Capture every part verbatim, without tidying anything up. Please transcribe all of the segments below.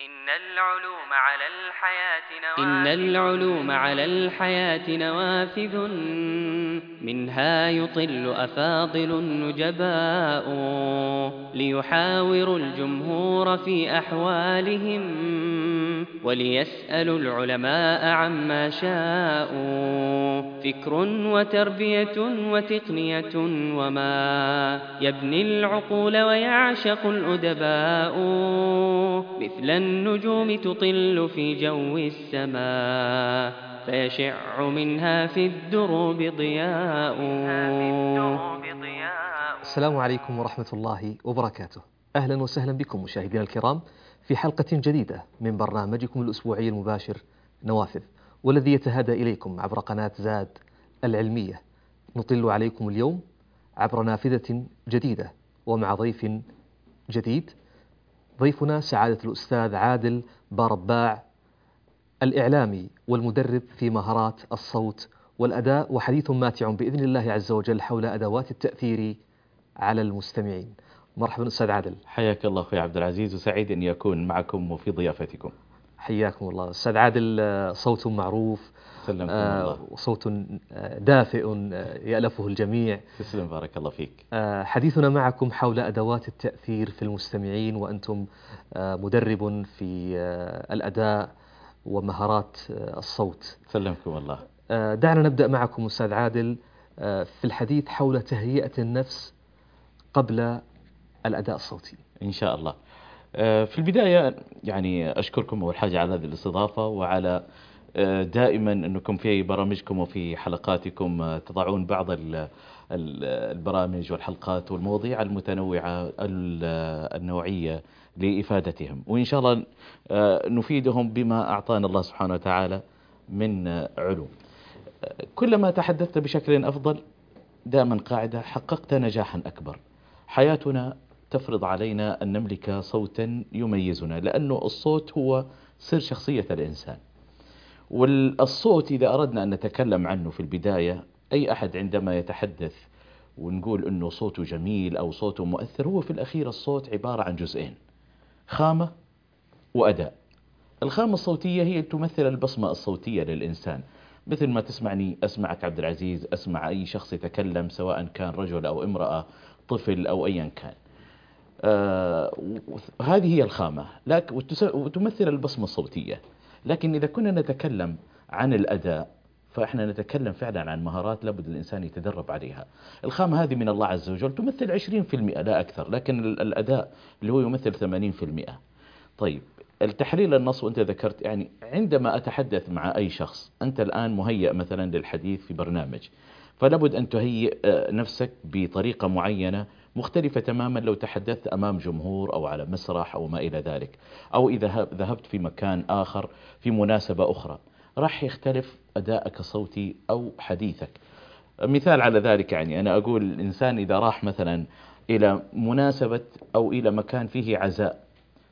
إن العلوم على الحياة إن نوافذ العلوم على الحياة نوافذ منها يطل أفاضل نجباء ليحاوروا الجمهور في أحوالهم وليسألوا العلماء عما شاءوا. فكر وتربية وتقنية وما يبني العقول ويعشق الأدباء مثل النجوم تطل في جو السماء فيشع منها في الدروب ضياء. السلام عليكم ورحمة الله وبركاته. أهلا وسهلا بكم مشاهدينا الكرام في حلقة جديدة من برنامجكم الأسبوعي المباشر نوافذ، والذي يتهادى إليكم عبر قناة زاد العلمية. نطل عليكم اليوم عبر نافذة جديدة ومع ضيف جديد. ضيفنا سعادة الأستاذ عادل بارباع، الإعلامي والمدرب في مهارات الصوت والأداء، وحديث ماتع بإذن الله عز وجل حول أدوات التأثير على المستمعين. مرحبا أستاذ عادل. حياك الله أخوي عبد العزيز، وسعيد أن يكون معكم وفي ضيافتكم. حياكم الله أستاذ عادل. صوت معروف، سلمكم الله، وصوت دافئ يألفه الجميع. تسلم، بارك الله فيك. حديثنا معكم حول أدوات التأثير في المستمعين، وأنتم مدرب في الأداء ومهارات الصوت. سلمكم الله. دعنا نبدأ معكم أستاذ عادل في الحديث حول تهيئة النفس قبل الأداء الصوتي إن شاء الله. في البداية يعني أشكركم أول حاجة على هذه الاستضافة، وعلى دائما أنكم في برامجكم وفي حلقاتكم تضعون بعض البرامج والحلقات والمواضيع المتنوعة النوعية لإفادتهم، وإن شاء الله نفيدهم بما أعطانا الله سبحانه وتعالى من علوم. كلما تحدثت بشكل أفضل دائما قاعدة حققت نجاحا أكبر. حياتنا تفرض علينا أن نملك صوتا يميزنا، لأنه الصوت هو سر شخصية الإنسان. والصوت إذا أردنا أن نتكلم عنه في البداية، أي أحد عندما يتحدث ونقول أنه صوته جميل أو صوته مؤثر، هو في الأخير الصوت عبارة عن جزئين: خامة وأداء. الخامة الصوتية هي تمثل البصمة الصوتية للإنسان، مثل ما تسمعني أسمعك عبد العزيز، أسمع أي شخص يتكلم سواء كان رجل أو امرأة، طفل أو أيا كان. آه هذه هي الخامة، لكن وتمثل البصمة الصوتية. لكن إذا كنا نتكلم عن الأداء، فإحنا نتكلم فعلا عن مهارات لابد الإنسان يتدرب عليها. الخامة هذه من الله عز وجل تمثل عشرين بالمئة لا أكثر، لكن الأداء اللي هو يمثل ثمانين بالمئة. طيب، التحليل النص، وأنت ذكرت يعني عندما أتحدث مع أي شخص، أنت الآن مهيئ مثلا للحديث في برنامج، فلابد أن تهيئ نفسك بطريقة معينة مختلفة تماما لو تحدثت أمام جمهور أو على مسرح أو ما إلى ذلك، أو إذا ذهبت في مكان آخر في مناسبة أخرى، راح يختلف أداءك الصوتي أو حديثك. مثال على ذلك، يعني أنا أقول الإنسان إذا راح مثلا إلى مناسبة أو إلى مكان فيه عزاء،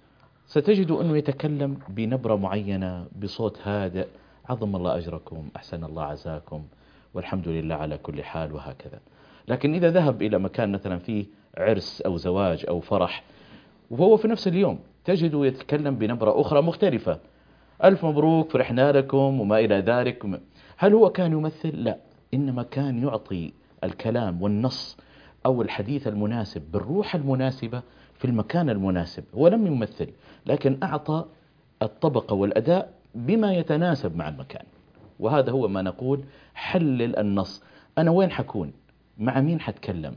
ستجد أنه يتكلم بنبرة معينة بصوت هادئ: عظم الله أجركم، أحسن الله عزاكم، والحمد لله على كل حال، وهكذا. لكن إذا ذهب إلى مكان مثلا فيه عرس أو زواج أو فرح، وهو في نفس اليوم، تجده يتكلم بنبرة أخرى مختلفة: ألف مبروك، فرحنا لكم، وما إلى ذلك. هل هو كان يمثل؟ لا، إنما كان يعطي الكلام والنص أو الحديث المناسب بالروح المناسبة في المكان المناسب. هو لم يمثل، لكن أعطى الطبقة والأداء بما يتناسب مع المكان. وهذا هو ما نقول حلل النص. أنا وين حكون، مع مين حتكلم،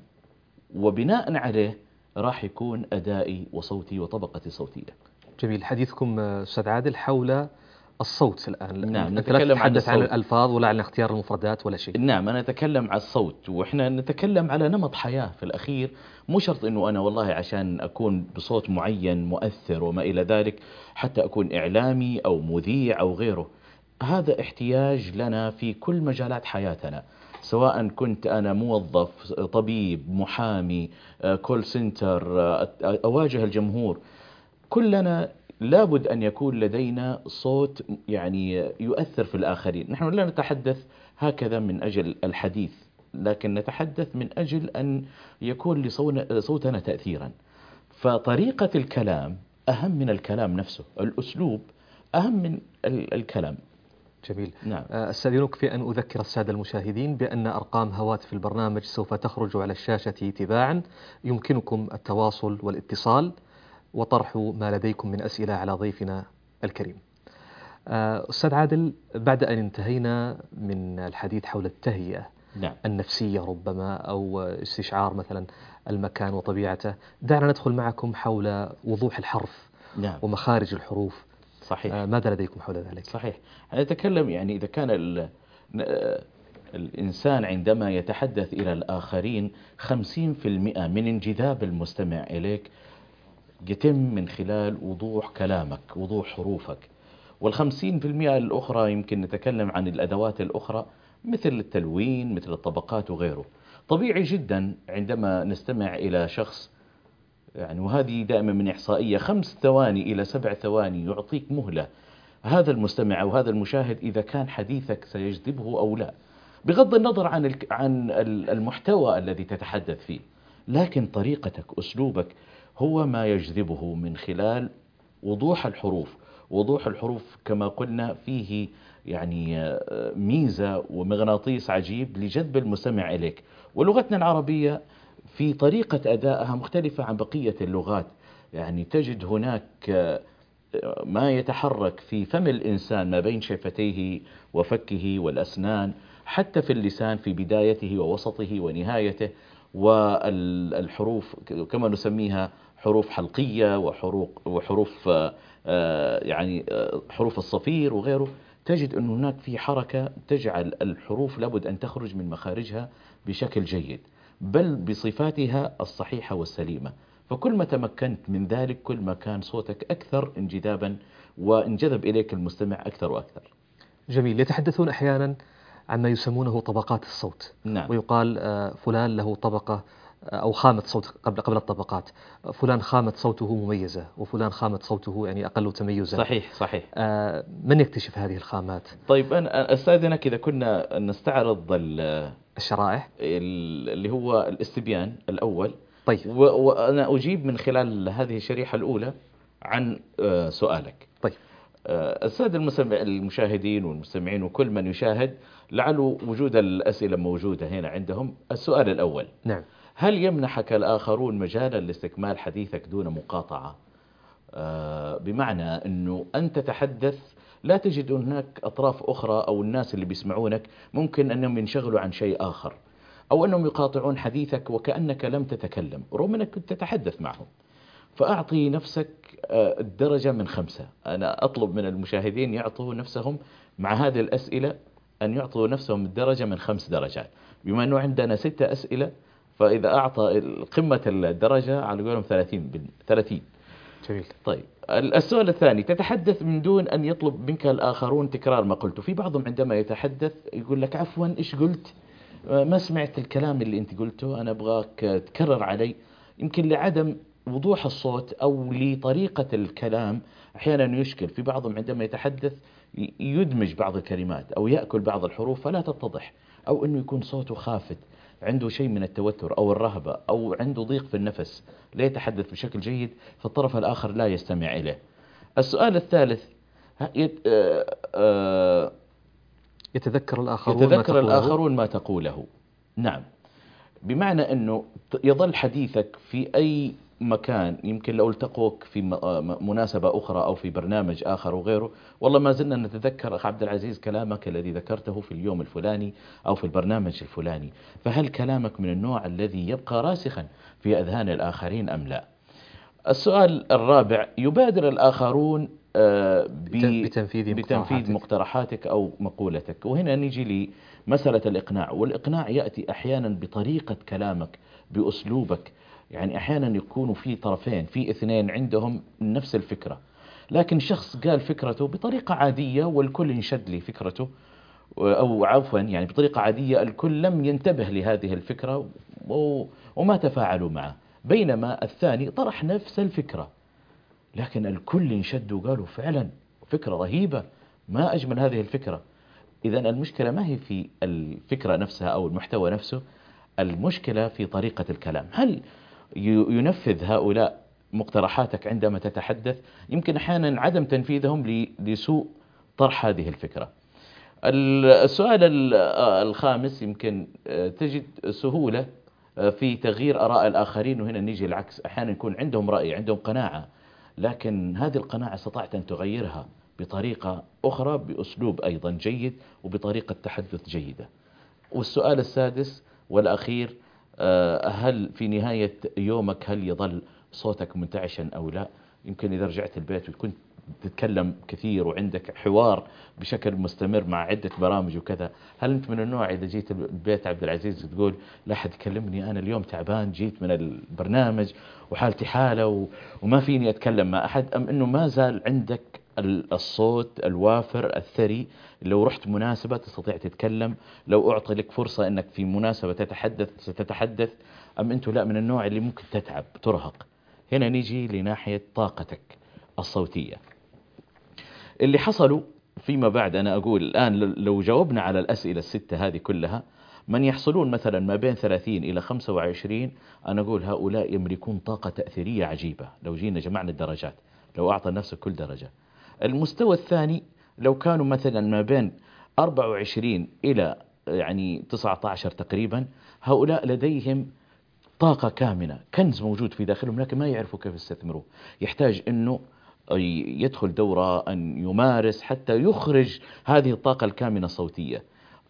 وبناء عليه راح يكون أدائي وصوتي وطبقتي الصوتية. جميل. حديثكم أستاذ عادل حول الصوت الآن. نعم، نتكلم عن, عن الألفاظ ولا عن اختيار المفردات ولا شيء. نعم، أنا أتكلم عن الصوت، وإحنا نتكلم على نمط حياة في الأخير. مو شرط أنه أنا والله عشان أكون بصوت معين مؤثر وما إلى ذلك حتى أكون إعلامي أو مذيع أو غيره. هذا احتياج لنا في كل مجالات حياتنا، سواء كنت أنا موظف، طبيب، محامي، كول سنتر، أواجه الجمهور. كلنا لابد أن يكون لدينا صوت يعني يؤثر في الآخرين. نحن لا نتحدث هكذا من أجل الحديث، لكن نتحدث من أجل أن يكون لصوتنا تأثيرا. فطريقة الكلام أهم من الكلام نفسه، الأسلوب أهم من ال- الكلام. جميل. نعم. آه، أستأذنك في أن أذكر السادة المشاهدين بأن أرقام هواتف البرنامج سوف تخرج على الشاشة تباعا، يمكنكم التواصل والاتصال وطرح ما لديكم من أسئلة على ضيفنا الكريم. آه، أستاذ عادل، بعد أن انتهينا من الحديث حول التهيئة نعم. النفسية ربما أو استشعار مثلا المكان وطبيعته، دعنا ندخل معكم حول وضوح الحرف نعم. ومخارج الحروف. صحيح. آه، ماذا لديكم حول ذلك؟ صحيح. نتكلم يعني إذا كان ال- ن- الإنسان عندما يتحدث إلى الآخرين خمسين في المئة من انجذاب المستمع إليك يتم من خلال وضوح كلامك، وضوح حروفك، والخمسين في المئة الأخرى يمكن نتكلم عن الأدوات الأخرى مثل التلوين، مثل الطبقات وغيره. طبيعي جدا عندما نستمع إلى شخص، يعني وهذه دائما من إحصائية، خمس ثواني إلى سبع ثواني يعطيك مهلة هذا المستمع أو هذا المشاهد إذا كان حديثك سيجذبه أو لا، بغض النظر عن الك- عن ال- المحتوى الذي تتحدث فيه، لكن طريقتك، أسلوبك هو ما يجذبه من خلال وضوح الحروف. وضوح الحروف كما قلنا فيه يعني آه، ميزة ومغناطيس عجيب لجذب المستمع إليك. ولغتنا العربية في طريقة أدائها مختلفة عن بقية اللغات، يعني تجد هناك آه، ما يتحرك في فم الإنسان ما بين شفتيه وفكه والأسنان، حتى في اللسان في بدايته ووسطه ونهايته، والحروف كما نسميها حروف حلقية وحروف وحروف آه، آه، يعني آه، حروف الصفير وغيره. تجد أن هناك في حركة تجعل الحروف لابد أن تخرج من مخارجها بشكل جيد، بل بصفاتها الصحيحة والسليمة. فكل ما تمكنت من ذلك كل ما كان صوتك أكثر انجذابا وانجذب إليك المستمع أكثر وأكثر. جميل. يتحدثون أحيانا عن ما يسمونه طبقات الصوت. نعم. ويقال آه، فلان له طبقة آه، أو خامة صوت قبل قبل الطبقات، فلان خامة صوته مميزة وفلان خامة صوته يعني أقل تميزا. صحيح. صحيح. آه، من يكتشف هذه الخامات؟ طيب أنا أستاذنك إذا كنا نستعرض ال- الشرائح. ال- اللي هو الاستبيان الأول. طيب. و- وأنا أجيب من خلال هذه الشريحة الأولى عن آه، سؤالك. طيب. آه، السادة المستمع المشاهدين والمستمعين وكل من يشاهد لعله وجود الأسئلة موجودة هنا عندهم. السؤال الأول: نعم. هل يمنحك الآخرون مجالا لاستكمال حديثك دون مقاطعة؟ آه، بمعنى أنه أنت تتحدث لا تجد هناك أطراف أخرى أو الناس اللي بيسمعونك ممكن أنهم ينشغلوا عن شيء آخر، أو أنهم يقاطعون حديثك وكأنك لم تتكلم رغم أنك كنت تتحدث معهم. فأعطي نفسك آه، الدرجة من خمسة. أنا أطلب من المشاهدين يعطوا نفسهم مع هذه الأسئلة أن يعطوا نفسهم الدرجة من خمس درجات، بما أنه عندنا ستة أسئلة، فإذا أعطى قمة الدرجة على قولهم ثلاثين ثلاثين. جميل. طيب السؤال الثاني: تتحدث من دون أن يطلب منك الآخرون تكرار ما قلته. في بعضهم عندما يتحدث يقول لك عفوا إيش قلت، آه، ما سمعت الكلام اللي أنت قلته، أنا أبغاك تكرر علي. يمكن لعدم وضوح الصوت أو لطريقة الكلام أحيانا يشكل. في بعضهم عندما يتحدث ي- يدمج بعض الكلمات أو يأكل بعض الحروف فلا تتضح، أو أنه يكون صوته خافت، عنده شيء من التوتر أو الرهبة أو عنده ضيق في النفس، لا يتحدث بشكل جيد، فالطرف الآخر لا يستمع إليه. السؤال الثالث: ه- يت- آه، آه، يتذكر الآخرون ما يتذكر تقوله. الآخرون ما تقوله. نعم. بمعنى أنه ت- يظل حديثك في أي مكان، يمكن لو التقوك في م- آه م- مناسبة أخرى أو في برنامج آخر وغيره، والله ما زلنا نتذكر أخ عبد العزيز كلامك الذي ذكرته في اليوم الفلاني أو في البرنامج الفلاني. فهل كلامك من النوع الذي يبقى راسخا في أذهان الآخرين أم لا؟ السؤال الرابع: يبادر الآخرون آه، ب- بتنفيذ بتنفيذ مقترحاتك. مقترحاتك أو مقولتك. وهنا نيجي لمسألة الإقناع. والإقناع يأتي أحيانا بطريقة كلامك، بأسلوبك. يعني أحيانا يكون في طرفين، في اثنين عندهم نفس الفكرة، لكن شخص قال فكرته بطريقة عادية والكل انشد لفكرته، أو عفوا يعني بطريقة عادية الكل لم ينتبه لهذه الفكرة و- وما تفاعلوا معه، بينما الثاني طرح نفس الفكرة لكن الكل انشد وقالوا فعلا فكرة رهيبة، ما أجمل هذه الفكرة. إذا المشكلة ما هي في الفكرة نفسها أو المحتوى نفسه، المشكلة في طريقة الكلام. هل ي- ينفذ هؤلاء مقترحاتك عندما تتحدث، يمكن أحيانا عدم تنفيذهم لسوء طرح هذه الفكرة. السؤال الخامس، يمكن تجد سهولة في تغيير آراء الآخرين، وهنا نيجي العكس، أحيانا يكون عندهم رأي، عندهم قناعة، لكن هذه القناعة استطعت أن تغيرها بطريقة أخرى، بأسلوب أيضا جيد وبطريقة تحدث جيدة. والسؤال السادس والأخير، هل في نهاية يومك هل يظل صوتك منتعشا أو لا؟ يمكن إذا رجعت البيت وكنت تتكلم كثير وعندك حوار بشكل مستمر مع عدة برامج وكذا، هل أنت من النوع إذا جيت البيت عبد العزيز تقول لا حد يكلمني، أنا اليوم تعبان، جيت من البرنامج وحالتي حالة وما فيني أتكلم مع أحد، أم أنه ما زال عندك الصوت الوافر الثري، لو رحت مناسبة تستطيع تتكلم، لو أعطي لك فرصة أنك في مناسبة تتحدث ستتحدث، أم أنت لا من النوع اللي ممكن تتعب ترهق؟ هنا نيجي لناحية طاقتك الصوتية. اللي حصلوا فيما بعد، أنا أقول الآن لو جاوبنا على الأسئلة الستة هذه كلها، من يحصلون مثلا ما بين ثلاثين إلى خمسة وعشرين، أنا أقول هؤلاء يملكون طاقة تأثيرية عجيبة. لو جينا جمعنا الدرجات، لو أعطى نفسه كل درجة. المستوى الثاني لو كانوا مثلا ما بين أربعة وعشرين إلى يعني تسعة عشر تقريبا، هؤلاء لديهم طاقة كامنة، كنز موجود في داخلهم لكن ما يعرفوا كيف يستثمروه، يحتاج أنه يدخل دورة، أن يمارس حتى يخرج هذه الطاقة الكامنة الصوتية.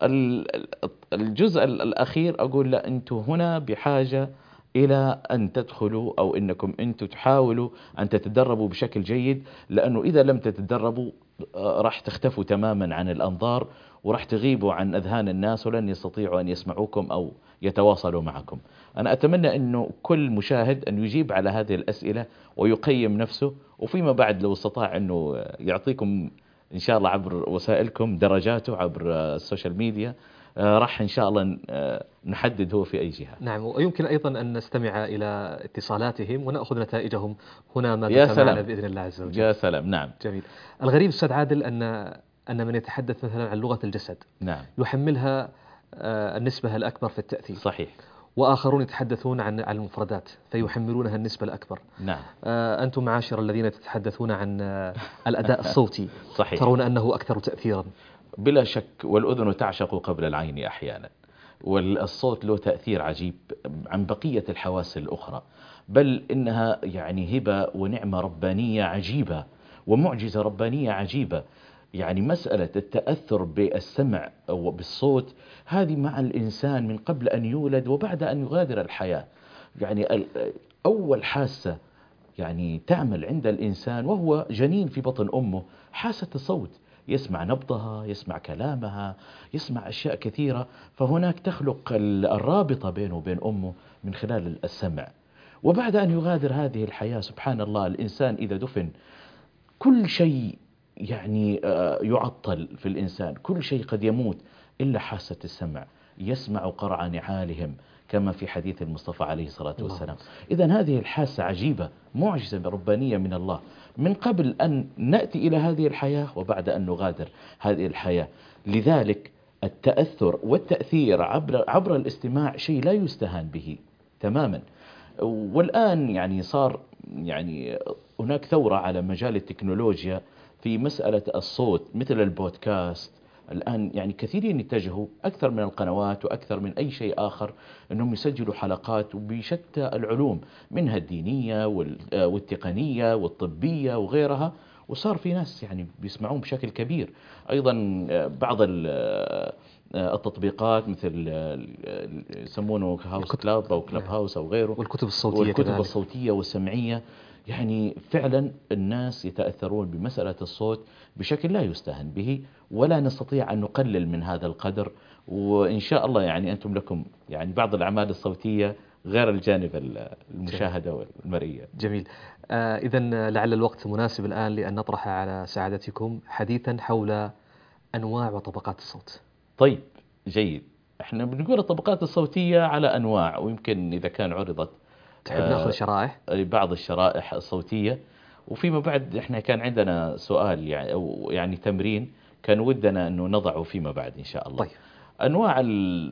الجزء الأخير أقول لا، أنتم هنا بحاجة إلى أن تدخلوا، أو أنكم أنتم تحاولوا أن تتدربوا بشكل جيد، لأنه إذا لم تتدربوا راح تختفوا تماما عن الأنظار، وراح تغيبوا عن أذهان الناس، ولن يستطيعوا أن يسمعوكم أو يتواصلوا معكم. أنا أتمنى أنه كل مشاهد أن يجيب على هذه الأسئلة ويقيم نفسه، وفيما بعد لو استطاع أنه يعطيكم إن شاء الله عبر وسائلكم درجاته عبر السوشيال ميديا، راح إن شاء الله نحدد هو في أي جهة. نعم، ويمكن أيضا أن نستمع إلى اتصالاتهم ونأخذ نتائجهم هنا ما يا دمت سلام. معنا بإذن الله عز وجل. يا سلام. نعم. جميل. الغريب أستاذ عادل أن أن من يتحدث مثلا عن لغة الجسد، نعم، يحملها النسبة الأكبر في التأثير. صحيح. وآخرون يتحدثون عن عن المفردات فيحملونها النسبة الأكبر. نعم. آه أنتم معاشر الذين تتحدثون عن آه الأداء الصوتي، صحيح، ترون أنه أكثر تأثيرا؟ بلا شك، والأذن تعشق قبل العين أحيانا، والصوت له تأثير عجيب عن بقية الحواس الأخرى، بل إنها يعني هبة ونعمة ربانية عجيبة ومعجزة ربانية عجيبة. يعني مسألة التأثر بالسمع أو بالصوت هذه مع الإنسان من قبل أن يولد وبعد أن يغادر الحياة. يعني أول حاسة يعني تعمل عند الإنسان وهو جنين في بطن أمه حاسة الصوت، يسمع نبضها، يسمع كلامها، يسمع أشياء كثيرة، فهناك تخلق الرابطة بينه وبين أمه من خلال السمع. وبعد أن يغادر هذه الحياة سبحان الله، الإنسان إذا دفن كل شيء يعني يعطل في الإنسان، كل شيء قد يموت إلا حاسة السمع، يسمع قرع نعالهم كما في حديث المصطفى عليه الصلاة والسلام. إذن هذه الحاسة عجيبة، معجزة ربانية من الله من قبل أن نأتي إلى هذه الحياة وبعد أن نغادر هذه الحياة. لذلك التأثر والتأثير عبر, عبر الاستماع شيء لا يستهان به تماما. والآن يعني صار يعني هناك ثورة على مجال التكنولوجيا في مسألة الصوت، مثل البودكاست. الآن يعني كثيرين يتجهوا أكثر من القنوات وأكثر من أي شيء آخر أنهم يسجلوا حلقات بشتى العلوم، منها الدينية والتقنية والطبية وغيرها، وصار في ناس يعني بيسمعون بشكل كبير. أيضا بعض التطبيقات مثل يسمونه هاوس كلاب أو كلاب هاوس أو غيره، والكتب الصوتية والكتب الصوتية والسمعية. يعني فعلا الناس يتأثرون بمسألة الصوت بشكل لا يستهان به، ولا نستطيع أن نقلل من هذا القدر. وإن شاء الله يعني أنتم لكم يعني بعض الأعمال الصوتية غير الجانب المشاهدة والمرئية. جميل. آه إذن لعل الوقت مناسب الآن لأن نطرح على سعادتكم حديثا حول أنواع وطبقات الصوت. طيب جيد. احنا بنقول الطبقات الصوتية على أنواع، ويمكن إذا كان عرضت تحب نأخذ شرائح؟ بعض الشرائح الصوتية، وفيما بعد احنا كان عندنا سؤال يعني أو يعني تمرين كان ودنا أنه نضعه فيما بعد إن شاء الله. طيب. أنواع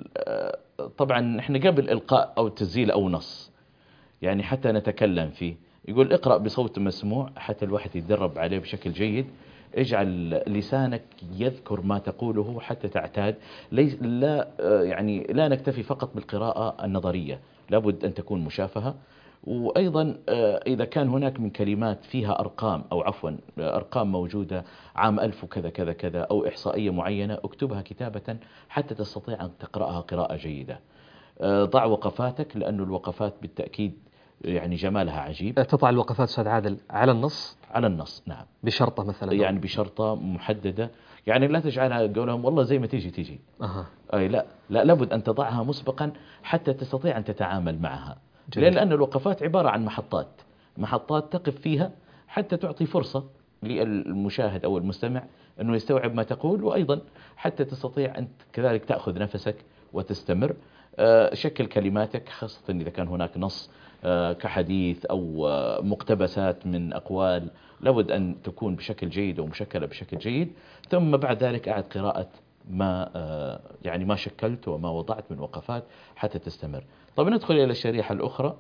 طبعا احنا قبل إلقاء أو تسجيل أو نص يعني حتى نتكلم فيه يقول اقرأ بصوت مسموع حتى الواحد يتدرب عليه بشكل جيد. اجعل لسانك يذكر ما تقوله حتى تعتاد. ليس لا يعني لا نكتفي فقط بالقراءة النظرية، لابد أن تكون مشافهة. وأيضا إذا كان هناك من كلمات فيها أرقام أو عفوا أرقام موجودة عام ألف وكذا كذا كذا أو إحصائية معينة، اكتبها كتابة حتى تستطيع أن تقرأها قراءة جيدة. ضع وقفاتك، لأن الوقفات بالتأكيد يعني جمالها عجيب. تضع الوقفات أستاذ عادل على النص؟ على النص نعم، بشرطة مثلا، يعني بشرطة محددة، يعني لا تجعلها قولهم والله زي ما تيجي تيجي. أها. أي لا لا، لابد أن تضعها مسبقا حتى تستطيع أن تتعامل معها. جميل. لأن الوقفات عبارة عن محطات محطات تقف فيها حتى تعطي فرصة للمشاهد أو المستمع أنه يستوعب ما تقول، وأيضا حتى تستطيع أن كذلك تأخذ نفسك وتستمر. شكل كلماتك خاصة إذا كان هناك نص كحديث أو مقتبسات من أقوال، لابد أن تكون بشكل جيد ومشكلة بشكل جيد. ثم بعد ذلك أعد قراءة ما يعني ما شكلت وما وضعت من وقفات حتى تستمر. طب ندخل إلى الشريحة الأخرى.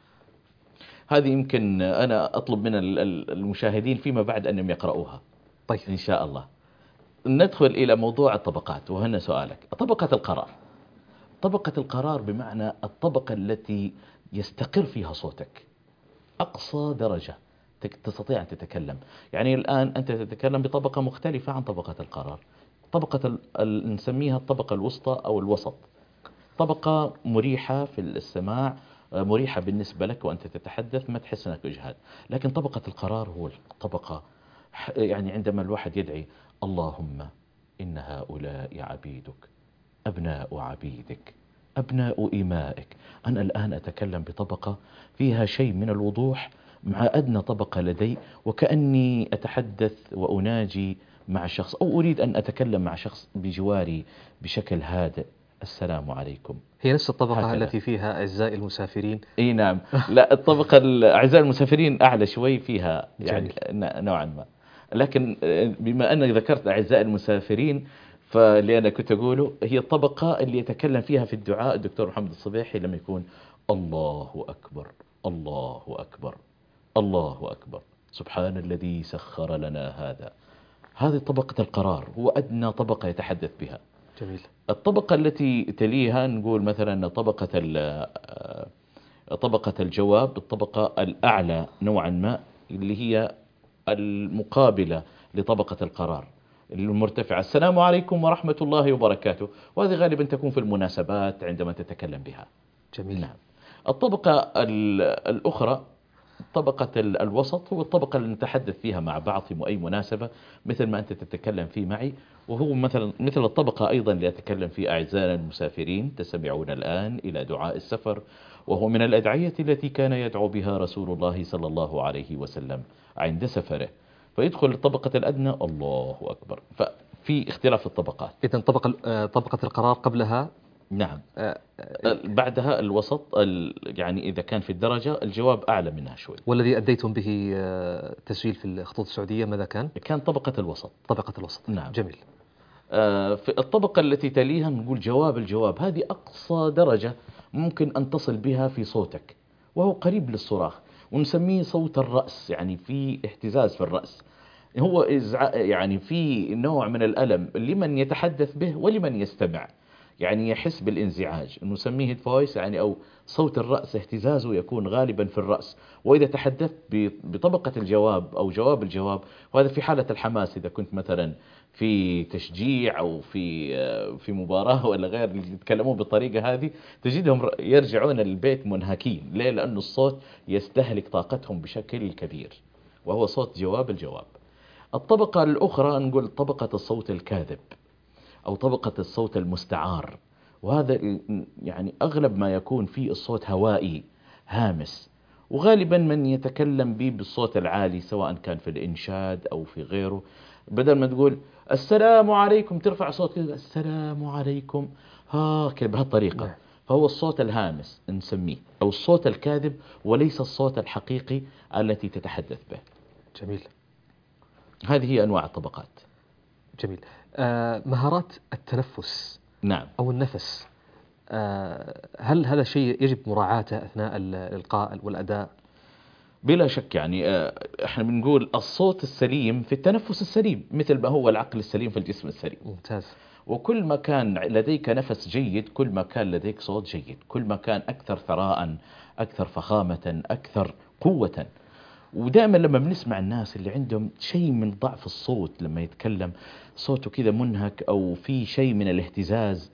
هذه يمكن أنا أطلب من المشاهدين فيما بعد أنهم يقرؤوها. طيب إن شاء الله. ندخل إلى موضوع الطبقات، وهنا سؤالك. طبقة القرار. طبقة القرار بمعنى الطبقة التي يستقر فيها صوتك أقصى درجة تستطيع أن تتكلم. يعني الآن أنت تتكلم بطبقة مختلفة عن طبقة القرار. طبقة ال... نسميها الطبقة الوسطى أو الوسط. طبقة مريحة في السماع، مريحة بالنسبة لك وأنت تتحدث، ما تحس أنك إجهاد. لكن طبقة القرار هو الطبقة يعني عندما الواحد يدعي اللهم إن هؤلاء عبيدك أبناء عبيدك أبناء إمائك. أنا الآن أتكلم بطبقة فيها شيء من الوضوح مع أدنى طبقة لدي، وكأني أتحدث وأناجي مع شخص أو أريد أن أتكلم مع شخص بجواري بشكل هادئ. السلام عليكم. هي نفس الطبقة هكذا. التي فيها أعزائي المسافرين. اي نعم. لا، الطبقة أعزائي المسافرين أعلى شوي فيها يعني نوعا ما. لكن بما أنك ذكرت أعزائي المسافرين، فاللي أنا كنت أقوله هي الطبقة اللي يتكلم فيها في الدعاء الدكتور محمد الصبيحي لما يكون الله أكبر الله أكبر الله أكبر سبحان الذي سخر لنا هذا. هذه طبقة القرار، هو أدنى طبقة يتحدث بها. جميل. الطبقة التي تليها نقول مثلا طبقة طبقة الجواب، الطبقة الأعلى نوعا ما اللي هي المقابلة لطبقة القرار المرتفعة. السلام عليكم ورحمة الله وبركاته، وهذه غالبا تكون في المناسبات عندما تتكلم بها. جميل. نعم. الطبقة الأخرى طبقة الوسط، هو الطبقة اللي نتحدث فيها مع بعض في أي مناسبة مثل ما أنت تتكلم فيه معي، وهو مثلا مثل الطبقة أيضا اللي أتكلم فيه أعزائنا المسافرين تستمعون الآن إلى دعاء السفر، وهو من الأدعية التي كان يدعو بها رسول الله صلى الله عليه وسلم عند سفره. فيدخل الطبقة الأدنى الله أكبر. ففي اختلاف الطبقات. إذن طبقة طبقة القرار قبلها. نعم. بعدها الوسط، يعني إذا كان في الدرجة الجواب أعلى منها شوي. والذي أديتم به تسجيل في الخطوط السعودية ماذا كان؟ كان طبقة الوسط. طبقة الوسط. نعم. جميل. في الطبقة التي تليها نقول جواب الجواب. هذه أقصى درجة ممكن أن تصل بها في صوتك، وهو قريب للصراخ، ونسميه صوت الرأس، يعني في اهتزاز في الرأس. هو يعني في نوع من الألم لمن يتحدث به ولمن يستمع، يعني يحس بالانزعاج. نسميه فويس يعني أو صوت الرأس، اهتزازه يكون غالبا في الرأس. وإذا تحدثت بطبقة الجواب أو جواب الجواب، وهذا في حالة الحماس، إذا كنت مثلا في تشجيع أو في في مباراة ولا غير اللي يتكلمون بالطريقة هذه، تجدهم يرجعون للبيت منهكين. ليه؟ لأن الصوت يستهلك طاقتهم بشكل كبير، وهو صوت جواب الجواب. الطبقة الأخرى نقول طبقة الصوت الكاذب أو طبقة الصوت المستعار، وهذا يعني أغلب ما يكون فيه الصوت هوائي هامس، وغالبا من يتكلم به بالصوت العالي سواء كان في الإنشاد أو في غيره، بدل ما تقول السلام عليكم ترفع صوت كذا السلام عليكم هكذا بهالطريقة. فهو الصوت الهامس نسميه، أو الصوت الكاذب، وليس الصوت الحقيقي التي تتحدث به. جميل. هذه هي أنواع الطبقات. جميل. آه مهارات التنفس. نعم. أو النفس، آه هل هذا شيء يجب مراعاته أثناء الإلقاء والأداء؟ بلا شك يعني احنا بنقول الصوت السليم في التنفس السليم، مثل ما هو العقل السليم في الجسم السليم. ممتاز. وكل ما كان لديك نفس جيد كل ما كان لديك صوت جيد، كل ما كان أكثر ثراء، أكثر فخامة، أكثر قوة. ودائما لما بنسمع الناس اللي عندهم شيء من ضعف الصوت، لما يتكلم صوته كذا منهك أو في شيء من الاهتزاز،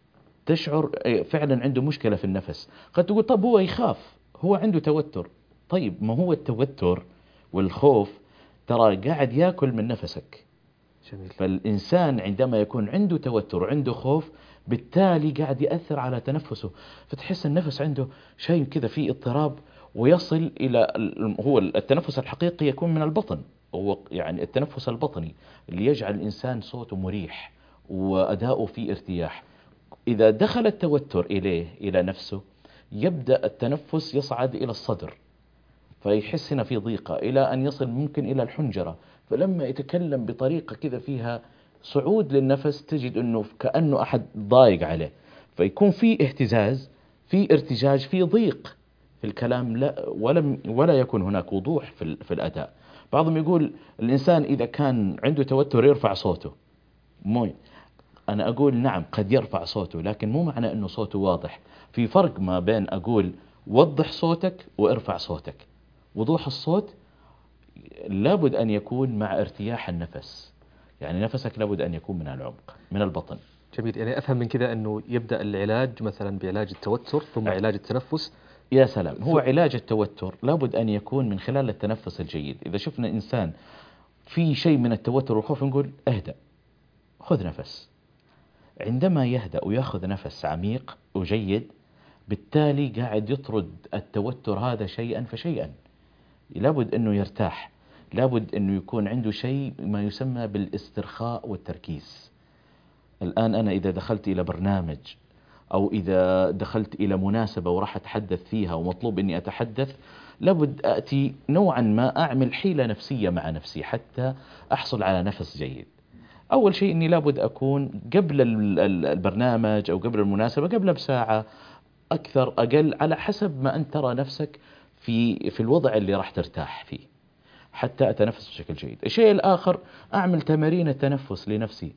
تشعر فعلا عنده مشكلة في النفس. قد تقول طب هو يخاف، هو عنده توتر. طيب ما هو التوتر والخوف ترى قاعد يأكل من نفسك. جميل. فالإنسان عندما يكون عنده توتر وعنده خوف بالتالي قاعد يأثر على تنفسه، فتحس النفس عنده شيء كذا فيه اضطراب، ويصل إلى هو التنفس الحقيقي يكون من البطن، هو يعني التنفس البطني اللي يجعل الإنسان صوته مريح وأداؤه فيه ارتياح. إذا دخل التوتر إليه إلى نفسه يبدأ التنفس يصعد إلى الصدر، فيحس هنا في ضيقة إلى أن يصل ممكن إلى الحنجرة. فلما يتكلم بطريقة كذا فيها صعود للنفس تجد أنه كأنه أحد ضايق عليه، فيكون في اهتزاز، في ارتجاج، في ضيق في الكلام، لا ولا ولا يكون هناك وضوح في في الأداء. بعضهم يقول الإنسان إذا كان عنده توتر يرفع صوته. مو أنا أقول نعم قد يرفع صوته، لكن مو معنى أنه صوته واضح. في فرق ما بين أقول وضح صوتك وارفع صوتك. وضوح الصوت لابد أن يكون مع ارتياح النفس، يعني نفسك لابد أن يكون من العمق من البطن. جميل. يعني أفهم من كذا أنه يبدأ العلاج مثلا بعلاج التوتر ثم أه. علاج التنفس. يا سلام. هو علاج التوتر لابد أن يكون من خلال التنفس الجيد. إذا شفنا إنسان في شيء من التوتر والخوف نقول اهدأ، خذ نفس. عندما يهدأ ويأخذ نفس عميق وجيد بالتالي قاعد يطرد التوتر هذا شيئا فشيئا. لابد أنه يرتاح، لابد أنه يكون عنده شيء ما يسمى بالاسترخاء والتركيز. الآن أنا إذا دخلت إلى برنامج أو إذا دخلت إلى مناسبة وراح أتحدث فيها ومطلوب أني أتحدث، لابد أتي نوعا ما أعمل حيلة نفسية مع نفسي حتى أحصل على نفس جيد. أول شيء أني لابد أكون قبل البرنامج أو قبل المناسبة قبل بساعة أكثر أقل على حسب ما أنت ترى نفسك في في الوضع اللي راح ترتاح فيه حتى أتنفس بشكل جيد. الشيء الآخر أعمل تمارين التنفس لنفسي،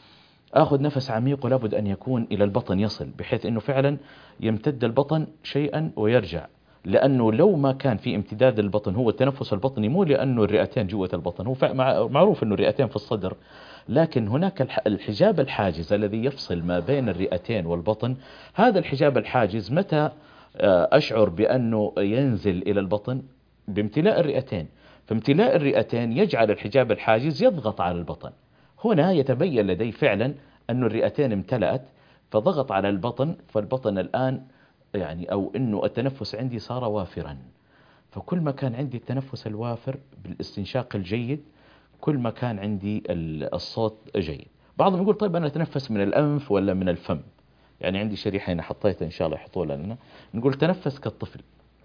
أخذ نفس عميق ولابد أن يكون إلى البطن يصل، بحيث أنه فعلا يمتد البطن شيئا ويرجع. لأنه لو ما كان في امتداد البطن، هو التنفس البطني مو لأنه الرئتين جوة البطن، هو معروف أنه الرئتين في الصدر، لكن هناك الحجاب الحاجز الذي يفصل ما بين الرئتين والبطن. هذا الحجاب الحاجز متى أشعر بأنه ينزل إلى البطن؟ بامتلاء الرئتين. فامتلاء الرئتين يجعل الحجاب الحاجز يضغط على البطن. هنا يتبين لدي فعلا أن الرئتين امتلأت فضغط على البطن، فالبطن الآن يعني أو أنه التنفس عندي صار وافرا. فكل ما كان عندي التنفس الوافر بالاستنشاق الجيد كل ما كان عندي الصوت جيد. بعضهم يقول طيب أنا أتنفس من الأنف ولا من الفم؟ يعني عندي شريحة هنا حطيتها إن شاء الله يحطوها لنا. نقول تنفس كالطفل.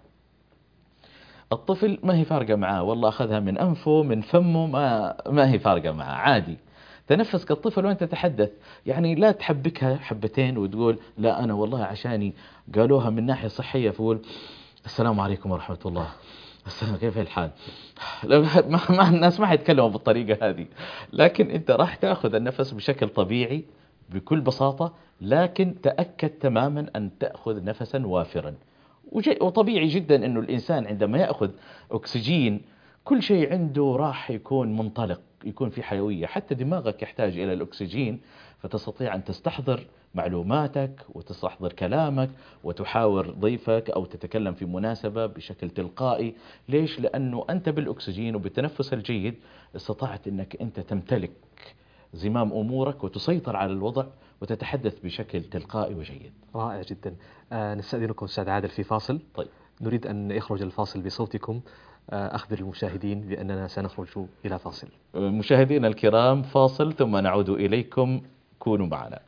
الطفل ما هي فارقة معاه والله أخذها من أنفه من فمه، ما ما هي فارقة معاه، عادي. تنفس كالطفل وأنت تتحدث، يعني لا تحبكها حبتين وتقول لا أنا والله عشاني قالوها من ناحية صحية، فقول السلام عليكم ورحمة الله، السلام كيف الحال. ما الناس ما حيتكلموا بالطريقة هذه، لكن أنت راح تأخذ النفس بشكل طبيعي بكل بساطة، لكن تأكد تماما أن تأخذ نفسا وافرا. وطبيعي جدا أنه الإنسان عندما يأخذ أكسجين كل شيء عنده راح يكون منطلق، يكون في حيوية، حتى دماغك يحتاج إلى الأكسجين، فتستطيع أن تستحضر معلوماتك وتستحضر كلامك وتحاور ضيفك أو تتكلم في مناسبة بشكل تلقائي. ليش؟ لأنه أنت بالأكسجين وبالتنفس الجيد استطعت أنك أنت تمتلك زمام أمورك وتسيطر على الوضع وتتحدث بشكل تلقائي وجيد. رائع جدا. آه نستأذنكم أستاذ عادل في فاصل. طيب. نريد أن يخرج الفاصل بصوتكم. آه أخبر المشاهدين بأننا سنخرج إلى فاصل. مشاهدينا الكرام فاصل ثم نعود إليكم، كونوا معنا.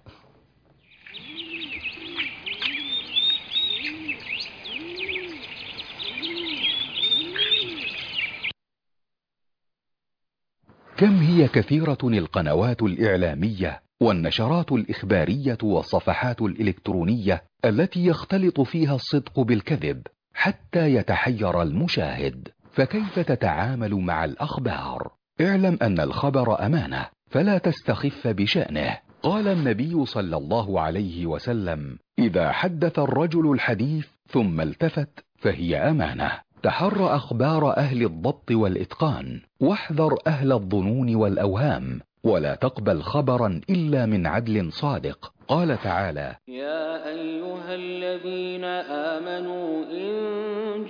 كم هي كثيرة القنوات الإعلامية والنشرات الإخبارية والصفحات الإلكترونية التي يختلط فيها الصدق بالكذب حتى يتحير المشاهد. فكيف تتعامل مع الأخبار؟ اعلم أن الخبر أمانة فلا تستخف بشأنه. قال النبي صلى الله عليه وسلم: إذا حدث الرجل الحديث ثم التفت فهي أمانة. تحر أخبار أهل الضبط والإتقان، واحذر أهل الظنون والأوهام، ولا تقبل خبرا إلا من عدل صادق. قال تعالى: يا أيها الذين آمنوا إن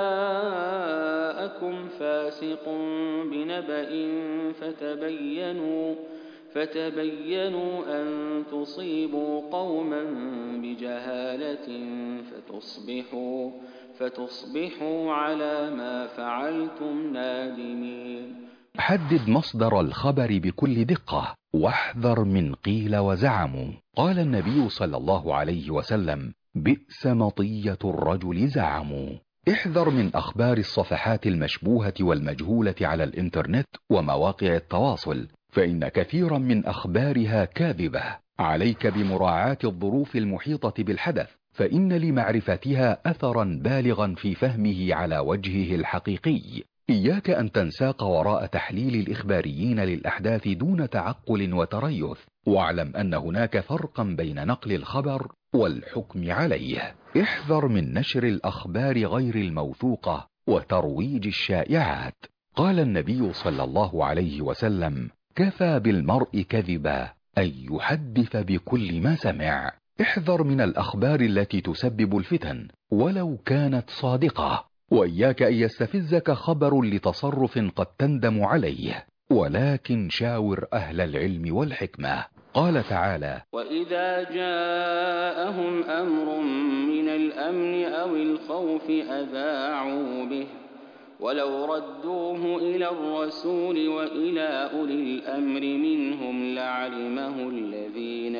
جاءكم فاسق بنبأ فتبينوا فتبينوا أن تصيبوا قوما بجهالة فتصبحوا فتصبحوا على ما فعلتم نادمين. حدد مصدر الخبر بكل دقة، واحذر من قيل وزعموا. قال النبي صلى الله عليه وسلم: بئس مطية الرجل زعموا. احذر من أخبار الصفحات المشبوهة والمجهولة على الإنترنت ومواقع التواصل، فإن كثيرا من أخبارها كاذبة. عليك بمراعاة الظروف المحيطة بالحدث، فإن لمعرفتها أثرا بالغا في فهمه على وجهه الحقيقي. إياك أن تنساق وراء تحليل الإخباريين للأحداث دون تعقل وتريث، واعلم أن هناك فرقا بين نقل الخبر والحكم عليه. احذر من نشر الأخبار غير الموثوقة وترويج الشائعات. قال النبي صلى الله عليه وسلم: كفى بالمرء كذبا أن يحدث بكل ما سمع. احذر من الأخبار التي تسبب الفتن ولو كانت صادقة، وإياك أن يستفزك خبر لتصرف قد تندم عليه، ولكن شاور أهل العلم والحكمة. قال تعالى: وإذا جاءهم أمر من الأمن أو الخوف أذاعوا به ولو ردوه إلى الرسول وإلى أولي الأمر منهم لعلمه الذين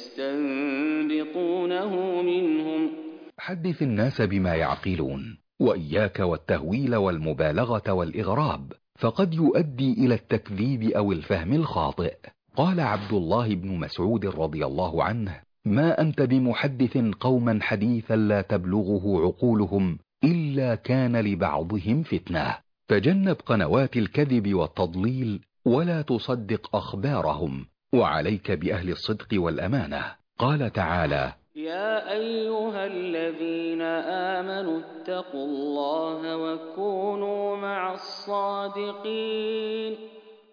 يستنبطونه منهم. حدث الناس بما يعقلون، وإياك والتهويل والمبالغة والإغراب، فقد يؤدي إلى التكذيب أو الفهم الخاطئ. قال عبد الله بن مسعود رضي الله عنه: ما أنت بمحدث قوما حديثا لا تبلغه عقولهم إلا كان لبعضهم فتنة. تجنب قنوات الكذب والتضليل ولا تصدق أخبارهم، وعليك بأهل الصدق والأمانة. قال تعالى: يا أيها الذين آمنوا اتقوا الله وكونوا مع الصادقين.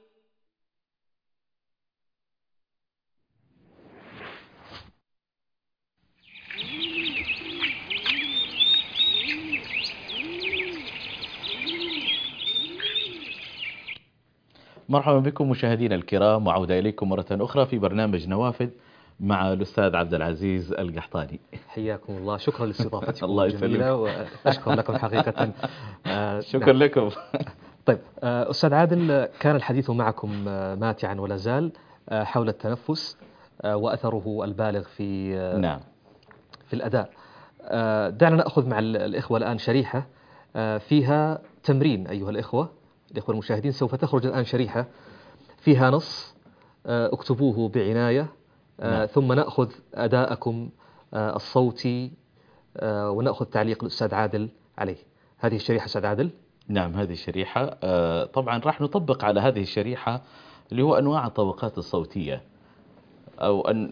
مرحبا بكم مشاهدينا الكرام، وعودة إليكم مرة أخرى في برنامج نوافذ مع الأستاذ عبد العزيز القحطاني. حياكم الله، شكرا لاستضافتكم الله الجميلة، وأشكر لكم حقيقة. آه شكرا نعم. لكم. طيب آه أستاذ عادل، كان الحديث معكم آه ماتعا ولا زال آه حول التنفس آه وأثره البالغ في آه نعم في الأداء. آه دعنا نأخذ مع الإخوة الآن شريحة آه فيها تمرين. أيها الإخوة الإخوة المشاهدين، سوف تخرج الآن شريحة فيها نص، آه اكتبوه بعناية. آه نعم. ثم نأخذ أداءكم آه الصوتي آه ونأخذ تعليق الأستاذ عادل عليه. هذه الشريحة أستاذ عادل. نعم هذه الشريحة آه طبعا راح نطبق على هذه الشريحة اللي هو أنواع الطبقات الصوتية، أو أن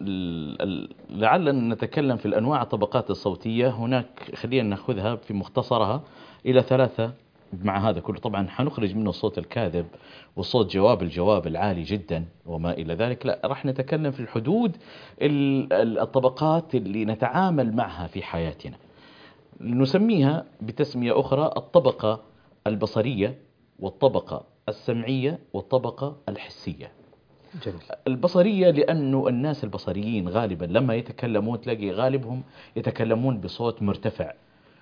لعلنا نتكلم في الأنواع الطبقات الصوتية. هناك خلينا نأخذها في مختصرها إلى ثلاثة. مع هذا كله طبعا حنخرج منه الصوت الكاذب والصوت جواب الجواب العالي جدا وما إلى ذلك. لا، راح نتكلم في الحدود الطبقات اللي نتعامل معها في حياتنا، نسميها بتسمية أخرى الطبقة البصرية والطبقة السمعية والطبقة الحسية. جميل. البصرية لأنه الناس البصريين غالبا لما يتكلمون تلاقي غالبهم يتكلمون بصوت مرتفع.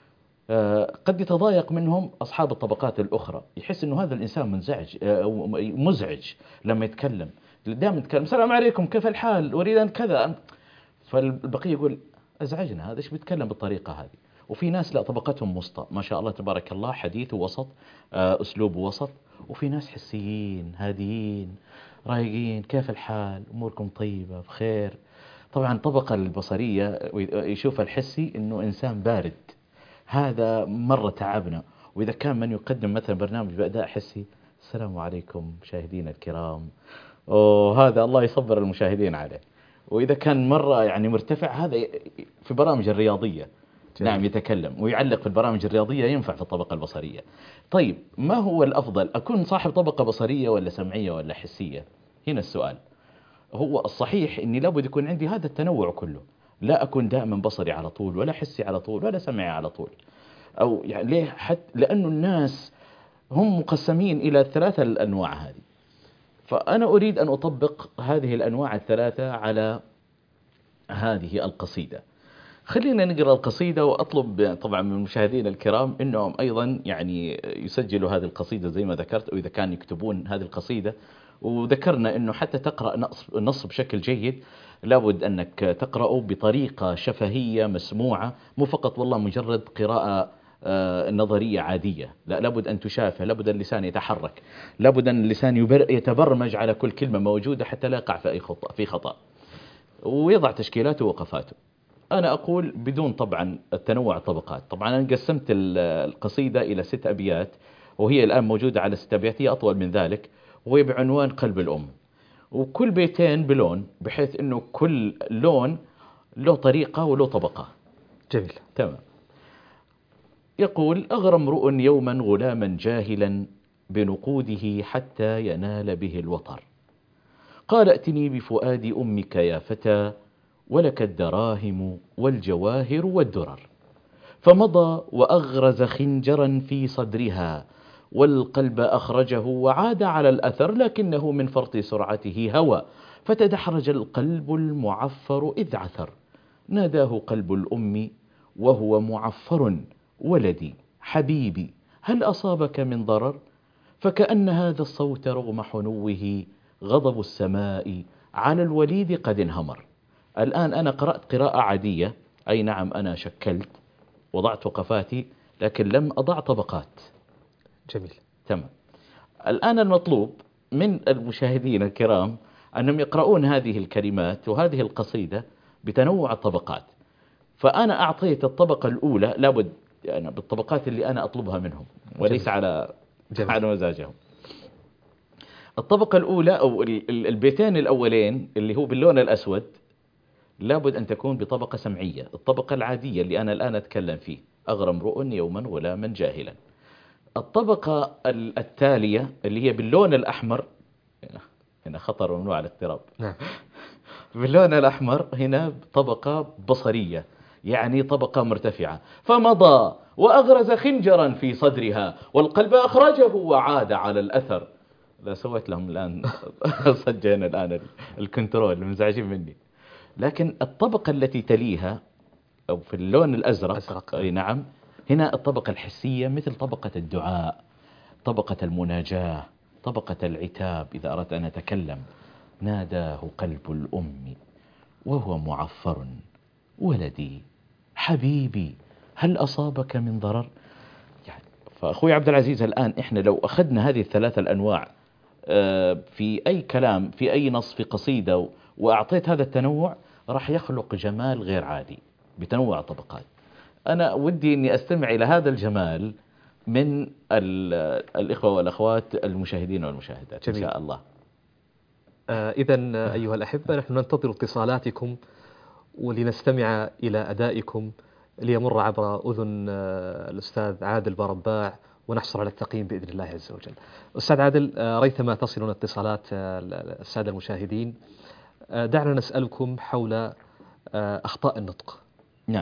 قد يتضايق منهم أصحاب الطبقات الأخرى، يحس أنه هذا الإنسان منزعج أو مزعج لما يتكلم، دائما يتكلم السلام عليكم كيف الحال أريد أن كذا، فالبقية يقول أزعجنا هذا إيش بيتكلم بالطريقة هذه. وفي ناس لا، طبقتهم وسطى ما شاء الله تبارك الله، حديث وسط، أسلوب وسط. وفي ناس حسيين هاديين رايقين، كيف الحال أموركم طيبة بخير. طبعا الطبقة البصرية يشوف الحسي أنه إنسان بارد، هذا مرة تعبنا، وإذا كان من يقدم مثلا برنامج بأداء حسي، السلام عليكم مشاهدينا الكرام، وهذا الله يصبر المشاهدين عليه. وإذا كان مرة يعني مرتفع، هذا في برامج الرياضية جميل. نعم يتكلم ويعلق في البرامج الرياضية، ينفع في الطبقة البصرية. طيب ما هو الأفضل، أكون صاحب طبقة بصرية ولا سمعية ولا حسية؟ هنا السؤال. هو الصحيح أني لابد يكون عندي هذا التنوع كله، لا أكون دائما بصري على طول ولا حسي على طول ولا سمعي على طول. أو يعني ليه؟ حتى لأنه الناس هم مقسمين إلى الثلاثة الأنواع هذه، فأنا أريد أن أطبق هذه الأنواع الثلاثة على هذه القصيدة. خلينا نقرأ القصيدة، وأطلب طبعا من المشاهدين الكرام أنهم أيضا يعني يسجلوا هذه القصيدة زي ما ذكرت، وإذا كان يكتبون هذه القصيدة. وذكرنا أنه حتى تقرأ النص بشكل جيد لابد أنك تقرأه بطريقة شفهية مسموعة، مو فقط والله مجرد قراءة نظرية عادية، لا، لابد أن تشافه، لابد أن اللسان يتحرك، لابد أن اللسان يتبرمج على كل كلمة موجودة حتى لا يقع في أي خطأ في خطأ، ويضع تشكيلاته ووقفاته. أنا أقول بدون طبعا التنوع الطبقات. طبعا أنا قسمت القصيدة إلى ست أبيات، وهي الآن موجودة على ست أبيات، هي أطول من ذلك، وهي بعنوان قلب الأم، وكل بيتين بلون، بحيث أنه كل لون له طريقة وله طبقة. جميل. تمام. يقول: أغرى امرؤ يوما غلاما جاهلا بنقوده حتى ينال به الوطر، قال: ائتني بفؤاد أمك يا فتى، ولك الدراهم والجواهر والدرر. فمضى وأغرز خنجرا في صدرها، والقلب أخرجه وعاد على الأثر، لكنه من فرط سرعته هوى، فتدحرج القلب المعفر إذ عثر. ناداه قلب الأم وهو معفر: ولدي حبيبي هل أصابك من ضرر؟ فكأن هذا الصوت رغم حنوه غضب السماء على الوليد قد انهمر. الآن أنا قرأت قراءة عادية، أي نعم أنا شكلت وضعت وقفاتي، لكن لم أضع طبقات. جميل. تمام. الآن المطلوب من المشاهدين الكرام أنهم يقرؤون هذه الكلمات وهذه القصيدة بتنوع الطبقات. فأنا أعطيت الطبقة الأولى لابد يعني بالطبقات اللي أنا أطلبها منهم، وليس جميل. على جميل. على مزاجهم. الطبقة الأولى أو البيتين الأولين اللي هو باللون الأسود لابد أن تكون بطبقة سمعية، الطبقة العادية اللي أنا الآن أتكلم فيه: أغرى امرؤ يوما غلاما جاهلا. الطبقة التالية اللي هي باللون الأحمر، هنا خطر وممنوع على الاقتراب. نعم. باللون الأحمر هنا طبقة بصرية، يعني طبقة مرتفعة. فمضى وأغرز خنجرا في صدرها، والقلب أخرجه وعاد على الأثر. لا سويت لهم الآن صجين الآن الكنترول المزعجين مني. لكن الطبقة التي تليها أو في اللون الأزرق أزرق. أي نعم، هنا الطبقة الحسية مثل طبقة الدعاء، طبقة المناجاة، طبقة العتاب. إذا أردت أن أتكلم: ناداه قلب الأم وهو معفر: ولدي حبيبي هل أصابك من ضرر؟ يعني فأخوي عبد العزيز، الآن إحنا لو أخذنا هذه الثلاثة الأنواع في أي كلام في أي نص في قصيدة وأعطيت هذا التنوع، راح يخلق جمال غير عادي بتنوع الطبقات. أنا ودي أني أستمع إلى هذا الجمال من الإخوة والأخوات المشاهدين والمشاهدات. جميل. إن شاء الله. آه إذن أيها الأحبة، نحن ننتظر اتصالاتكم ولنستمع إلى أدائكم ليمر عبر أذن آه الأستاذ عادل بارباع، ونحصل على التقييم بإذن الله عز وجل. أستاذ عادل، آه ريثما تصلنا اتصالات آه السادة المشاهدين، آه دعنا نسألكم حول آه أخطاء النطق. نعم.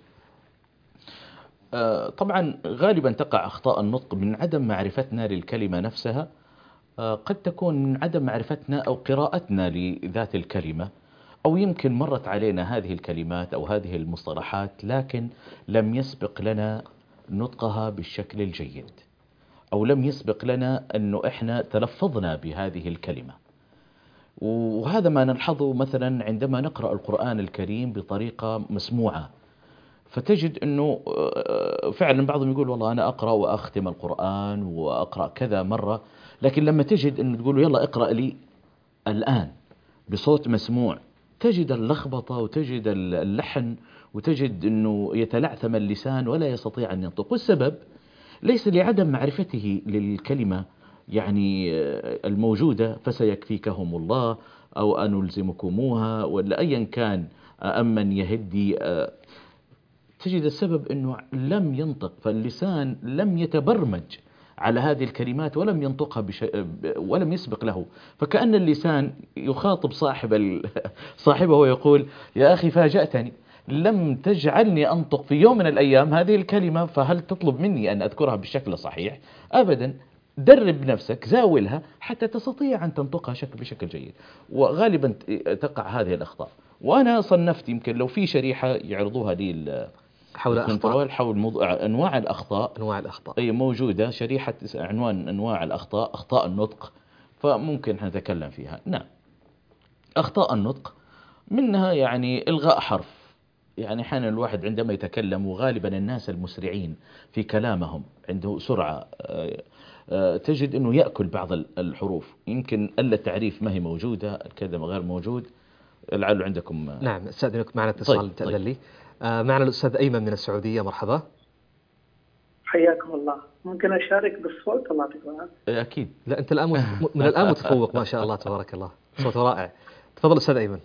طبعا غالبا تقع أخطاء النطق من عدم معرفتنا للكلمة نفسها، قد تكون من عدم معرفتنا أو قراءتنا لذات الكلمة، أو يمكن مرت علينا هذه الكلمات أو هذه المصطلحات لكن لم يسبق لنا نطقها بالشكل الجيد، أو لم يسبق لنا أنه إحنا تلفظنا بهذه الكلمة. وهذا ما نلحظه مثلا عندما نقرأ القرآن الكريم بطريقة مسموعة، فتجد أنه فعلا بعضهم يقول والله أنا أقرأ وأختم القرآن وأقرأ كذا مرة، لكن لما تجد أنه تقول يلا اقرأ لي الآن بصوت مسموع، تجد اللخبطة وتجد اللحن وتجد أنه يتلعثم اللسان ولا يستطيع أن ينطق. والسبب ليس لعدم معرفته للكلمة يعني الموجودة فسيكفيكهم الله أو أنلزمكموها ولا أيا كان أمن يهدي. تجد السبب أنه لم ينطق، فاللسان لم يتبرمج على هذه الكلمات ولم ينطقها بش... ولم يسبق له، فكأن اللسان يخاطب صاحب ال... صاحبه ويقول يا أخي فاجأتني، لم تجعلني أنطق في يوم من الأيام هذه الكلمة، فهل تطلب مني أن أذكرها بالشكل الصحيح؟ أبدا، درب نفسك، زاولها حتى تستطيع أن تنطقها شكل بشكل جيد. وغالبا تقع هذه الأخطاء. وأنا صنفت يمكن لو في شريحة يعرضوها لي حول أخطاء حول موضوع أنواع الأخطاء أنواع الأخطاء أي موجودة شريحة عنوان أنواع الأخطاء، أخطاء النطق، فممكن نتكلم فيها. نعم، أخطاء النطق منها يعني إلغاء حرف. يعني أحيانا الواحد عندما يتكلم، وغالبا الناس المسرعين في كلامهم عنده سرعة، تجد أنه يأكل بعض الحروف، يمكن ألا التعريف ما هي موجودة، الكلمة غير موجود، لعل عندكم. نعم، استأذنك معنا اتصال. طيب تأذن طيب. لي. آه معنا الأستاذ أيمن من السعودية، مرحبا. حياكم الله. ممكن أشارك بالصوت؟ الله يعطيك العافية. أكيد. لا أنت الآن مت... من الآن متفوق ما شاء الله تبارك الله، صوت رائع. تفضل أستاذ أيمن.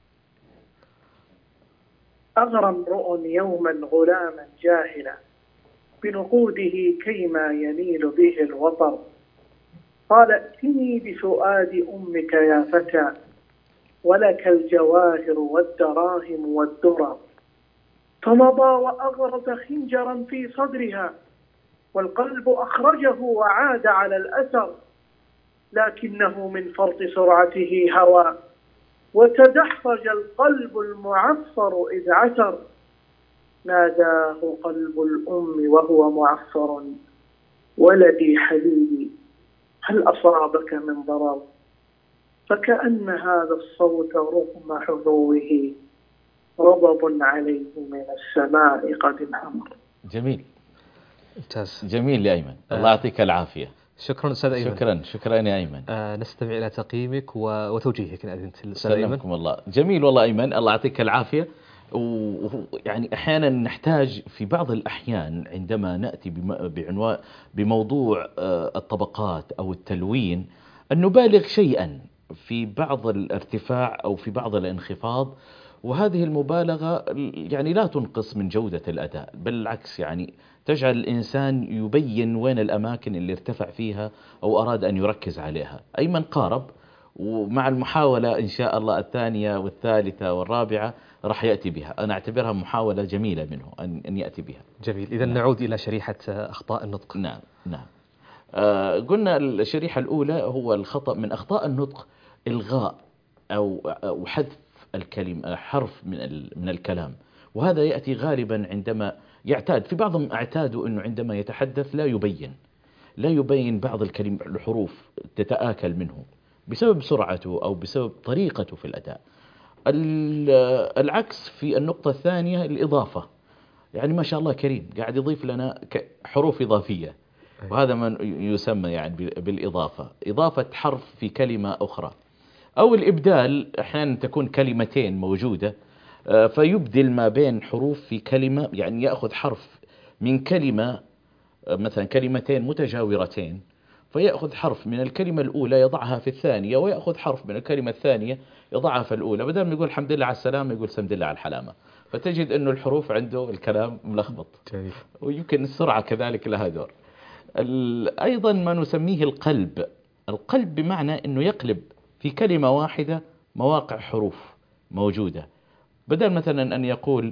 أغرى امرؤ يوما غلاما جاهلا بنقوده كيما يميل به الوطر، قال ائتني بسؤاد أمك يا فتى ولك الجواهر والدراهم والدرر، فمضى وأغرز خنجرا في صدرها والقلب أخرجه وعاد على الأثر، لكنه من فرط سرعته هوى وتدحرج القلب المعصر إذ عثر، ناداه قلب الأم وهو معصر ولدي حبيبي هل أصابك من ضرر، فكأن هذا الصوت رغم حضوره ربب عليه من السماء قد انهمر. جميل، ممتاز، جميل يا أيمن. آه. الله يعطيك العافية. شكرا أستاذ أيمن. شكرا شكرا يا أيمن. آه نستمع إلى تقييمك وتوجيهك إن أذنت الأستاذ أيمن. سلمكم الله. جميل والله أيمن، الله يعطيك العافية. ويعني أحيانا نحتاج في بعض الأحيان عندما نأتي بعنوان بموضوع الطبقات أو التلوين أن نبالغ شيئا في بعض الارتفاع أو في بعض الانخفاض، وهذه المبالغة يعني لا تنقص من جودة الأداء، بل العكس، يعني تجعل الإنسان يبين وين الأماكن اللي ارتفع فيها أو أراد أن يركز عليها. أيمن قارب، ومع المحاولة إن شاء الله الثانية والثالثة والرابعة راح يأتي بها. أنا أعتبرها محاولة جميلة منه أن يأتي بها. جميل. إذا نعم. نعود إلى شريحة أخطاء النطق. نعم نعم. آه قلنا الشريحة الأولى هو الخطأ من أخطاء النطق إلغاء أو أو حذف الكلمة حرف من من الكلام، وهذا يأتي غالبا عندما يعتاد في بعضهم اعتادوا أنه عندما يتحدث لا يبين لا يبين بعض الكلمة الحروف تتآكل منه بسبب سرعته أو بسبب طريقته في الأداء. العكس في النقطة الثانية الإضافة، يعني ما شاء الله كريم قاعد يضيف لنا حروف إضافية، وهذا ما يسمى يعني بالإضافة، إضافة حرف في كلمة أخرى. أو الإبدال، أحيانا تكون كلمتين موجودة فيبدل ما بين حروف في كلمة، يعني يأخذ حرف من كلمة مثلا كلمتين متجاورتين فيأخذ حرف من الكلمة الأولى يضعها في الثانية، ويأخذ حرف من الكلمة الثانية يضعها في الأولى، بدل ما يقول الحمد لله على السلامة يقول سمد الله على الحلامة، فتجد أنه الحروف عنده الكلام ملخبط. جميل. ويمكن السرعة كذلك لها دور. أيضا ما نسميه القلب، القلب بمعنى أنه يقلب في كلمة واحدة مواقع حروف موجودة، بدل مثلا أن يقول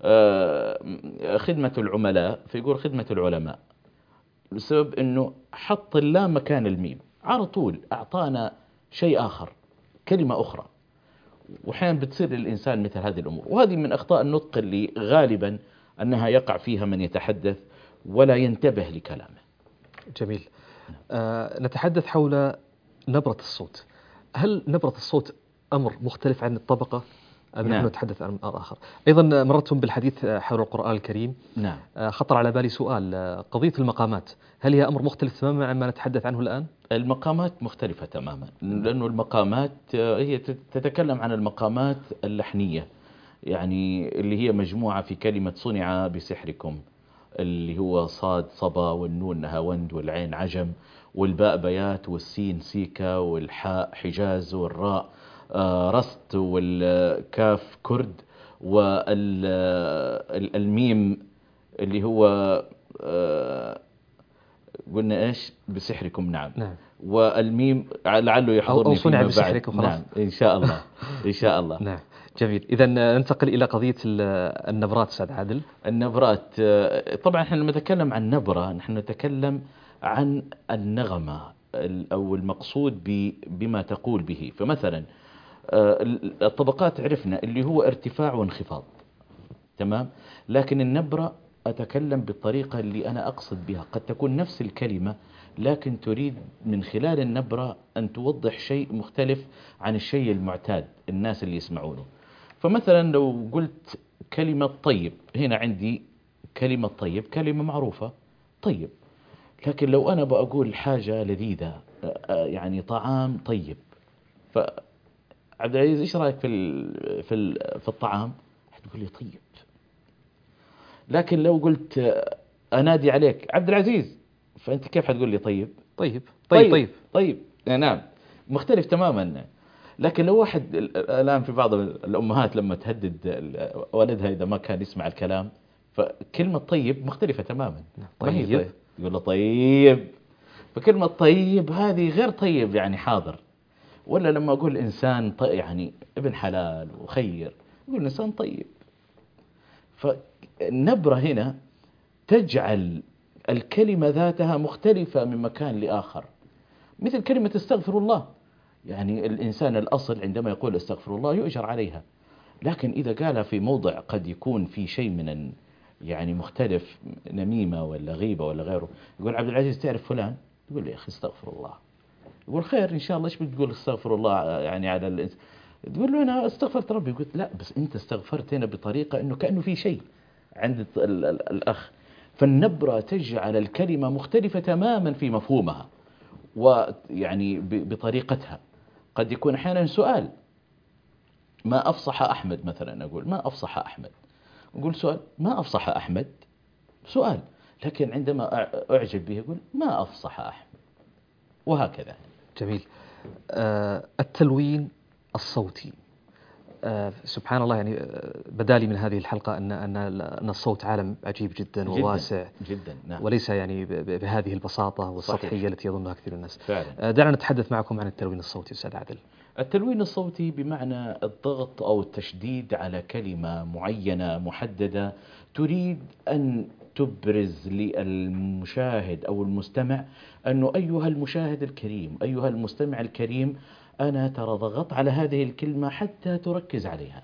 خدمة العملاء فيقول خدمة العلماء، بسبب أنه حط اللام مكان الميم، على طول أعطانا شيء آخر، كلمة أخرى. وحين بتصير للإنسان مثل هذه الأمور، وهذه من أخطاء النطق اللي غالبا أنها يقع فيها من يتحدث ولا ينتبه لكلامه. جميل. آه نتحدث حول نبرة الصوت. هل نبرة الصوت أمر مختلف عن الطبقة؟ أم نحن نتحدث عن أمر آخر؟ أيضا مرتم بالحديث حول القرآن الكريم. نعم. خطر على بالي سؤال، قضية المقامات، هل هي أمر مختلف تماما عما نتحدث عنه الآن؟ المقامات مختلفة تماما، لأنه المقامات هي تتكلم عن المقامات اللحنية، يعني اللي هي مجموعة في كلمة صنع بسحركم، اللي هو صاد صبا، والنون نهاوند، والعين عجم، والباء بيات، والسين سيكا، والحاء حجاز، والراء آه، رست، والكاف كرد، والميم اللي هو آه، قلنا ايش بسحركم. نعم, نعم. والميم لعله يحضرني أو صنع فيما بسحرك بعد. وخلاص. نعم ان شاء الله ان شاء الله. نعم جميل. إذا ننتقل إلى قضية النبرات أستاذ عادل. النبرات طبعا احنا لما نتكلم عن نبرة نحن نتكلم عن النغمة أو المقصود بما تقول به. فمثلا الطبقات عرفنا اللي هو ارتفاع وانخفاض، تمام. لكن النبرة أتكلم بالطريقة اللي أنا أقصد بها، قد تكون نفس الكلمة لكن تريد من خلال النبرة أن توضح شيء مختلف عن الشيء المعتاد الناس اللي يسمعونه. فمثلا لو قلت كلمة طيب، هنا عندي كلمة طيب كلمة معروفة طيب، لكن لو أنا بقول حاجة لذيذة يعني طعام طيب، فعبد العزيز إيش رأيك في في في الطعام؟ حتقول لي طيب. لكن لو قلت أنادي عليك عبد العزيز، فأنت كيف حتقول لي طيب؟ طيب طيب طيب طيب, طيب. نعم مختلف تماما. لكن لو واحد الآن في بعض الأمهات لما تهدد ولدها إذا ما كان يسمع الكلام، فكلمة طيب مختلفة تماما. طيب, طيب. يقول له طيب، فكلمة طيب هذه غير طيب يعني حاضر. ولا لما أقول إنسان طيب يعني ابن حلال وخير، يقول إنسان طيب. فالنبرة هنا تجعل الكلمة ذاتها مختلفة من مكان لآخر. مثل كلمة استغفر الله، يعني الإنسان الأصل عندما يقول استغفر الله يؤجر عليها، لكن إذا قالها في موضع قد يكون في شيء من يعني مختلف، نميمة ولا غيبة ولا غيره، يقول عبد العزيز تعرف فلان؟ يقول لي يا أخي استغفر الله. يقول خير إن شاء الله، إيش بتقول استغفر الله يعني على الإنسان؟ تقول له أنا استغفرت ربي. يقول لا بس أنت استغفرت هنا بطريقة إنه كأنه في شيء عند الأخ. فالنبرة تجعل الكلمة مختلفة تماما في مفهومها ويعني بطريقتها. قد يكون أحيانا سؤال، ما أفصح أحمد مثلا، أقول ما أفصح أحمد، أقول سؤال ما أفصح أحمد سؤال، لكن عندما أعجب به أقول ما أفصح أحمد، وهكذا. جميل. آه التلوين الصوتي، آه سبحان الله، يعني بدالي من هذه الحلقة أن أن أن الصوت عالم عجيب جدا, جداً وواسع جدا. نعم. وليس يعني بهذه البساطة والسطحية صحيح. التي يظنها كثير الناس. فعلا. آه دعنا نتحدث معكم عن التلوين الصوتي أستاذ عادل. التلوين الصوتي بمعنى الضغط أو التشديد على كلمة معينة محددة تريد أن تبرز للمشاهد أو المستمع أنه أيها المشاهد الكريم، أيها المستمع الكريم، أنا ترى ضغط على هذه الكلمة حتى تركز عليها،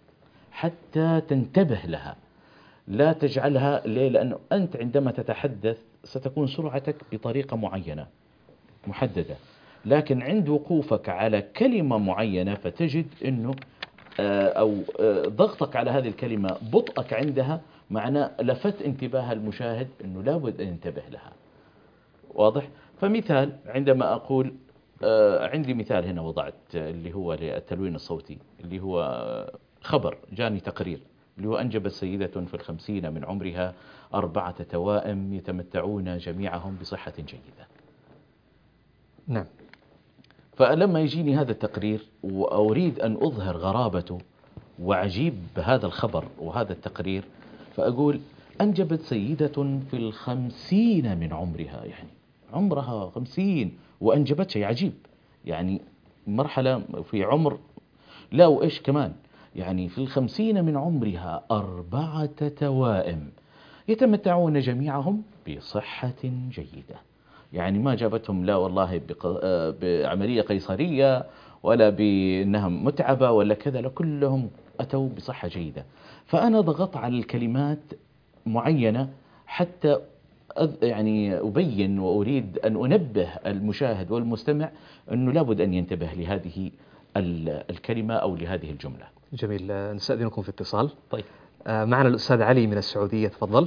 حتى تنتبه لها، لا تجعلها ليه؟ لأنه أنت عندما تتحدث ستكون سرعتك بطريقة معينة محددة، لكن عند وقوفك على كلمة معينة فتجد أنه أو ضغطك على هذه الكلمة بطئك عندها معناه لفت انتباه المشاهد أنه لابد أن ينتبه لها. واضح؟ فمثال عندما أقول عندي مثال هنا وضعت اللي هو للتلوين الصوتي، اللي هو خبر جاني تقرير اللي هو أنجبت سيدة في الخمسين من عمرها أربعة توائم يتمتعون جميعهم بصحة جيدة. نعم. فلما يجيني هذا التقرير وأريد أن أظهر غرابته وعجيب بهذا الخبر وهذا التقرير، فأقول أنجبت سيدة في الخمسين من عمرها، يعني عمرها خمسين وأنجبت شيء عجيب، يعني مرحلة في عمر لا وإيش كمان، يعني في الخمسين من عمرها أربعة توائم يتمتعون جميعهم بصحة جيدة. يعني ما جابتهم لا والله بعملية قيصرية ولا بأنها متعبة ولا كذا، لكلهم أتوا بصحة جيدة. فأنا ضغط على الكلمات معينة حتى يعني أبين وأريد أن أنبه المشاهد والمستمع أنه لابد أن ينتبه لهذه الكلمة أو لهذه الجملة. جميل. نستأذنكم في اتصال. طيب. معنا الأستاذ علي من السعودية، تفضل.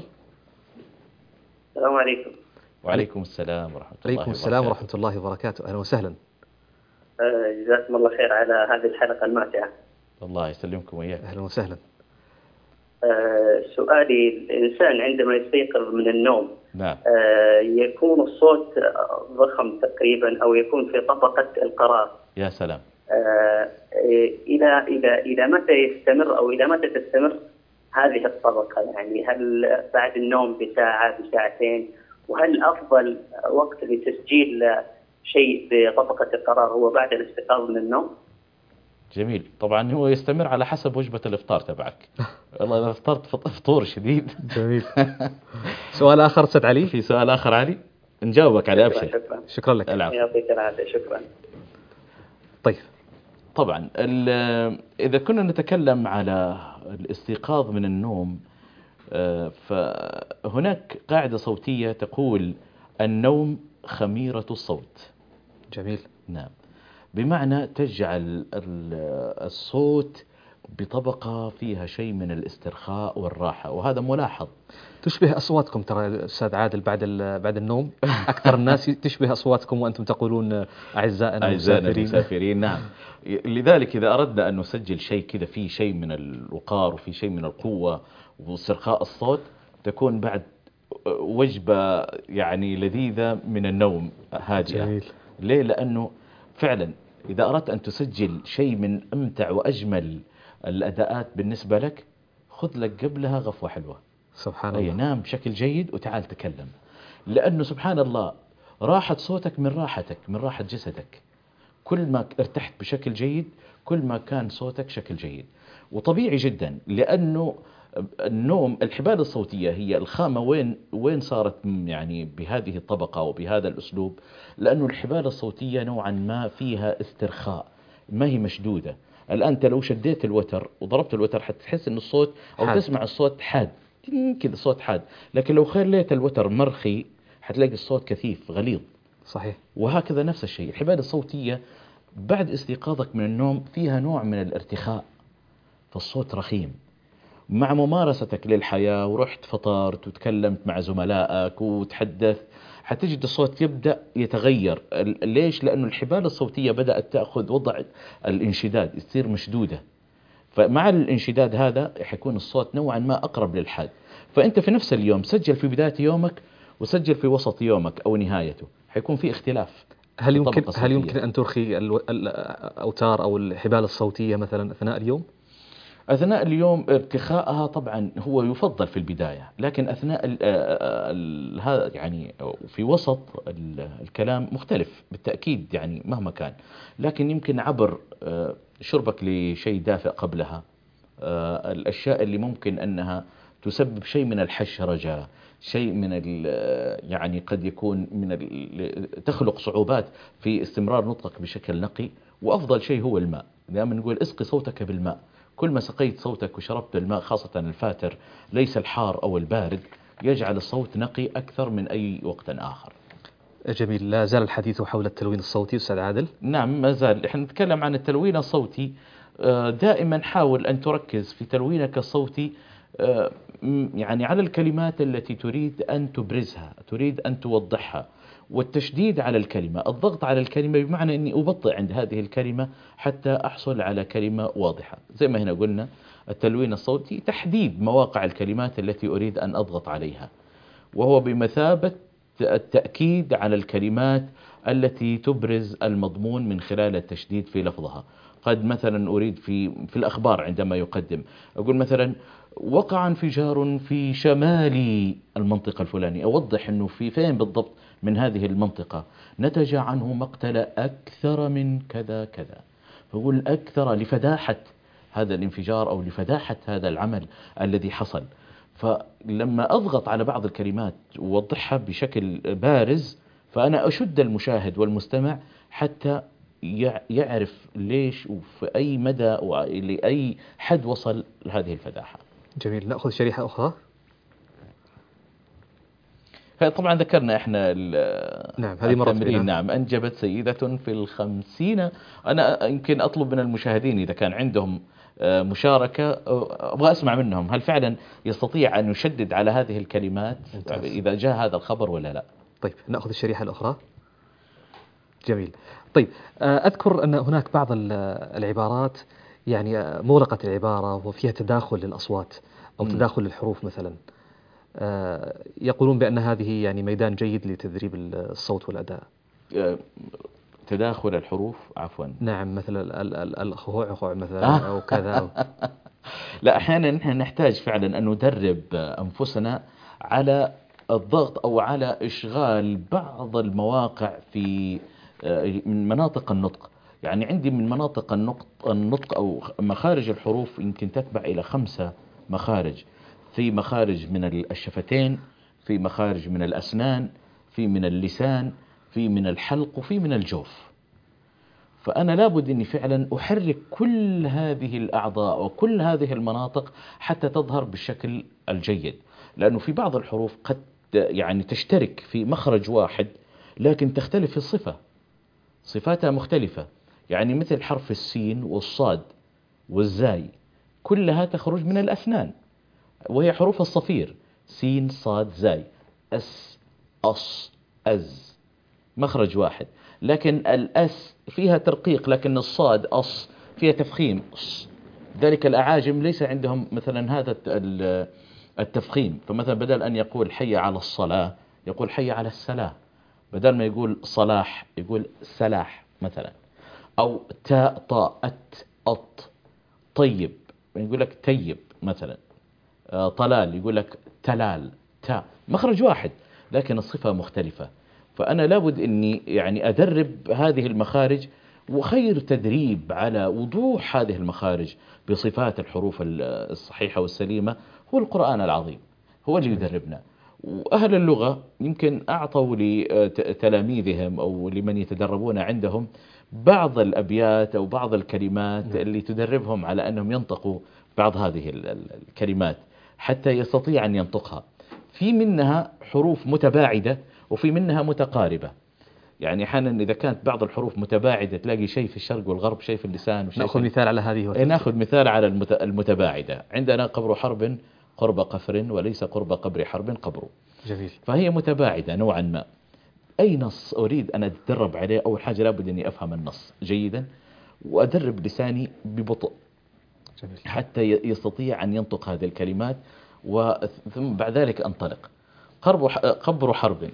السلام عليكم. وعليكم السلام ورحمة الله وبركاته. عليكم السلام ورحمة الله وبركاته. أهلا وسهلا. جزاكم الله خير على هذه الحلقة الماتعة. الله يسلمكم وإياك. أهلا وسهلا. آه، سؤالي، الإنسان عندما يستيقظ من النوم نعم. آه، يكون الصوت ضخم تقريبا أو يكون في طبقة القرار. يا سلام. آه، إلى إلى إلى متى يستمر أو إلى متى تستمر هذه الطبقة؟ يعني هل بعد النوم بساعة بساعتين؟ وهل أفضل وقت لتسجيل شيء بطبقة القرار هو بعد الاستيقاظ من النوم؟ جميل. طبعا هو يستمر على حسب وجبة الإفطار تبعك. والله إذا فطرت فطور شديد. جميل. سؤال آخر أستاذ علي؟ في سؤال آخر علي نجاوبك عليه. أبشر. شكرا. شكرا لك. العفو. يعطيك العافية. شكرا. طيب طبعا إذا كنا نتكلم على الاستيقاظ من النوم، فهناك قاعدة صوتية تقول النوم خميرة الصوت. جميل. نعم. بمعنى تجعل الصوت بطبقة فيها شيء من الاسترخاء والراحة، وهذا ملاحظ. تشبه أصواتكم ترى أستاذ عادل بعد بعد النوم، أكثر الناس تشبه أصواتكم وأنتم تقولون أعزائنا المسافرين. نعم. لذلك إذا أردنا أن نسجل شيء كذا فيه شيء من الوقار وفيه شيء من القوة واسترخاء الصوت، تكون بعد وجبة يعني لذيذة من النوم هادئة. جميل. ليه؟ لأنه فعلا إذا أردت أن تسجل شيء من أمتع وأجمل الأداءات بالنسبة لك، خذ لك قبلها غفوة حلوة. سبحان الله. نام بشكل جيد وتعال تكلم، لأنه سبحان الله راحة صوتك من راحتك، من راحة جسدك. كل ما ارتحت بشكل جيد كل ما كان صوتك شكل جيد. وطبيعي جدا، لأنه النوم الحبال الصوتية هي الخامة وين وين صارت يعني بهذه الطبقة وبهذا الأسلوب، لأنه الحبال الصوتية نوعا ما فيها استرخاء، ما هي مشدودة. الآن أنت لو شديت الوتر وضربت الوتر حتحس إن الصوت أو حاد. تسمع الصوت حاد كذا، صوت حاد. لكن لو خليت الوتر مرخي حتلاقي الصوت كثيف غليظ. صحيح. وهكذا نفس الشيء الحبال الصوتية بعد استيقاظك من النوم فيها نوع من الارتخاء، فالصوت رخيم. مع ممارستك للحياة ورحت فطرت وتكلمت مع زملائك وتحدث، حتجد الصوت يبدأ يتغير. ليش؟ لأنه الحبال الصوتية بدأت تأخذ وضع الانشداد، تصير مشدودة. فمع الانشداد هذا حيكون الصوت نوعا ما أقرب للحاد. فأنت في نفس اليوم سجل في بداية يومك وسجل في وسط يومك أو نهايته، حيكون في اختلاف. هل يمكن هل يمكن أن ترخي الأوتار أو الحبال الصوتية مثلا أثناء اليوم؟ أثناء اليوم ارتخاءها طبعا هو يفضل في البداية، لكن أثناء هذا يعني في وسط الكلام مختلف بالتأكيد يعني مهما كان. لكن يمكن عبر شربك لشيء دافئ قبلها، الأشياء اللي ممكن أنها تسبب شيء من الحشرجة، شيء من يعني قد يكون من تخلق صعوبات في استمرار نطقك بشكل نقي. وأفضل شيء هو الماء. دائما نقول اسقي صوتك بالماء. كل ما سقيت صوتك وشربت الماء خاصة الفاتر ليس الحار أو البارد، يجعل الصوت نقي أكثر من أي وقت آخر. جميل. لا زال الحديث حول التلوين الصوتي أستاذ عادل. نعم ما زال. احنا نتكلم عن التلوين الصوتي. دائما حاول أن تركز في تلوينك الصوتي يعني على الكلمات التي تريد أن تبرزها، تريد أن توضحها، والتشديد على الكلمة، الضغط على الكلمة بمعنى أني أبطئ عند هذه الكلمة حتى أحصل على كلمة واضحة. زي ما هنا قلنا التلوين الصوتي تحديد مواقع الكلمات التي أريد أن أضغط عليها، وهو بمثابة التأكيد على الكلمات التي تبرز المضمون من خلال التشديد في لفظها. قد مثلا أريد في في الأخبار عندما يقدم أقول مثلا وقع انفجار في شمال المنطقة الفلانية، أوضح أنه في فين بالضبط من هذه المنطقة، نتج عنه مقتل أكثر من كذا كذا، فأقول أكثر لفداحة هذا الانفجار أو لفداحة هذا العمل الذي حصل. فلما أضغط على بعض الكلمات ووضحها بشكل بارز، فأنا أشد المشاهد والمستمع حتى يعرف ليش وفي أي مدى ولأي حد وصل هذه الفداحة. جميل. نأخذ شريحة أخرى. طبعا ذكرنا احنا نعم هذه مرة نعم أنجبت سيدة في الخمسين. أنا يمكن أطلب من المشاهدين إذا كان عندهم مشاركة أبغى أسمع منهم، هل فعلا يستطيع أن يشدد على هذه الكلمات إذا جاء هذا الخبر ولا لا؟ طيب نأخذ الشريحة الأخرى. جميل. طيب أذكر أن هناك بعض العبارات يعني آه، مغلقة العبارة وفيها تداخل للأصوات أو مم. تداخل للحروف مثلا، آه، يقولون بأن هذه يعني ميدان جيد لتدريب الصوت والأداء. آه، تداخل الحروف عفوا. نعم، مثل ال- ال- ال- الخوع مثلا أو كذا أو لا، أحيانا نحن نحتاج فعلا أن ندرب أنفسنا على الضغط أو على إشغال بعض المواقع في آه، من مناطق النطق. يعني عندي من مناطق النطق, النطق أو مخارج الحروف يمكن تتبع إلى خمسة مخارج. في مخارج من الشفتين، في مخارج من الأسنان، في من اللسان، في من الحلق، وفي من الجوف. فأنا لابد أني فعلا أحرك كل هذه الأعضاء وكل هذه المناطق حتى تظهر بالشكل الجيد. لأنه في بعض الحروف قد يعني تشترك في مخرج واحد لكن تختلف في الصفة، صفاتها مختلفة. يعني مثل حرف السين والصاد والزاي، كلها تخرج من الأسنان وهي حروف الصفير: سين صاد زاي، أس أص أز، مخرج واحد. لكن الأس فيها ترقيق، لكن الصاد أص فيها تفخيم أص. ذلك الأعاجم ليس عندهم مثلا هذا التفخيم. فمثلا بدل أن يقول حي على الصلاة يقول حي على السلاة، بدل ما يقول صلاح يقول سلاح مثلا. أو تاء طاء أت أط. طيب يقول لك تيب مثلا. طلال يقول لك تلال تا، مخرج واحد لكن الصفة مختلفة. فأنا لابد أني يعني أدرب هذه المخارج، وخير تدريب على وضوح هذه المخارج بصفات الحروف الصحيحة والسليمة هو القرآن العظيم، هو اللي يدربنا. وأهل اللغة يمكن أعطوا لتلاميذهم أو لمن يتدربون عندهم بعض الأبيات أو بعض الكلمات اللي تدربهم على أنهم ينطقوا بعض هذه الكلمات حتى يستطيع أن ينطقها. في منها حروف متباعدة وفي منها متقاربة. يعني أحيانا إذا كانت بعض الحروف متباعدة تلاقي شيء في الشرق والغرب، شيء في اللسان وشيء نأخذ في مثال على هذه إيه، نأخذ مثال على المت- المتباعدة. عندنا قبر حرب قرب قفر وليس قرب قبر حرب قبر. جميل. فهي متباعدة نوعا ما. أي نص أريد أن أتدرب عليه، أول حاجة لابد أني أفهم النص جيدا وأدرب لساني ببطء جميل. حتى يستطيع أن ينطق هذه الكلمات، وثم بعد ذلك أنطلق. قرب قبر حرب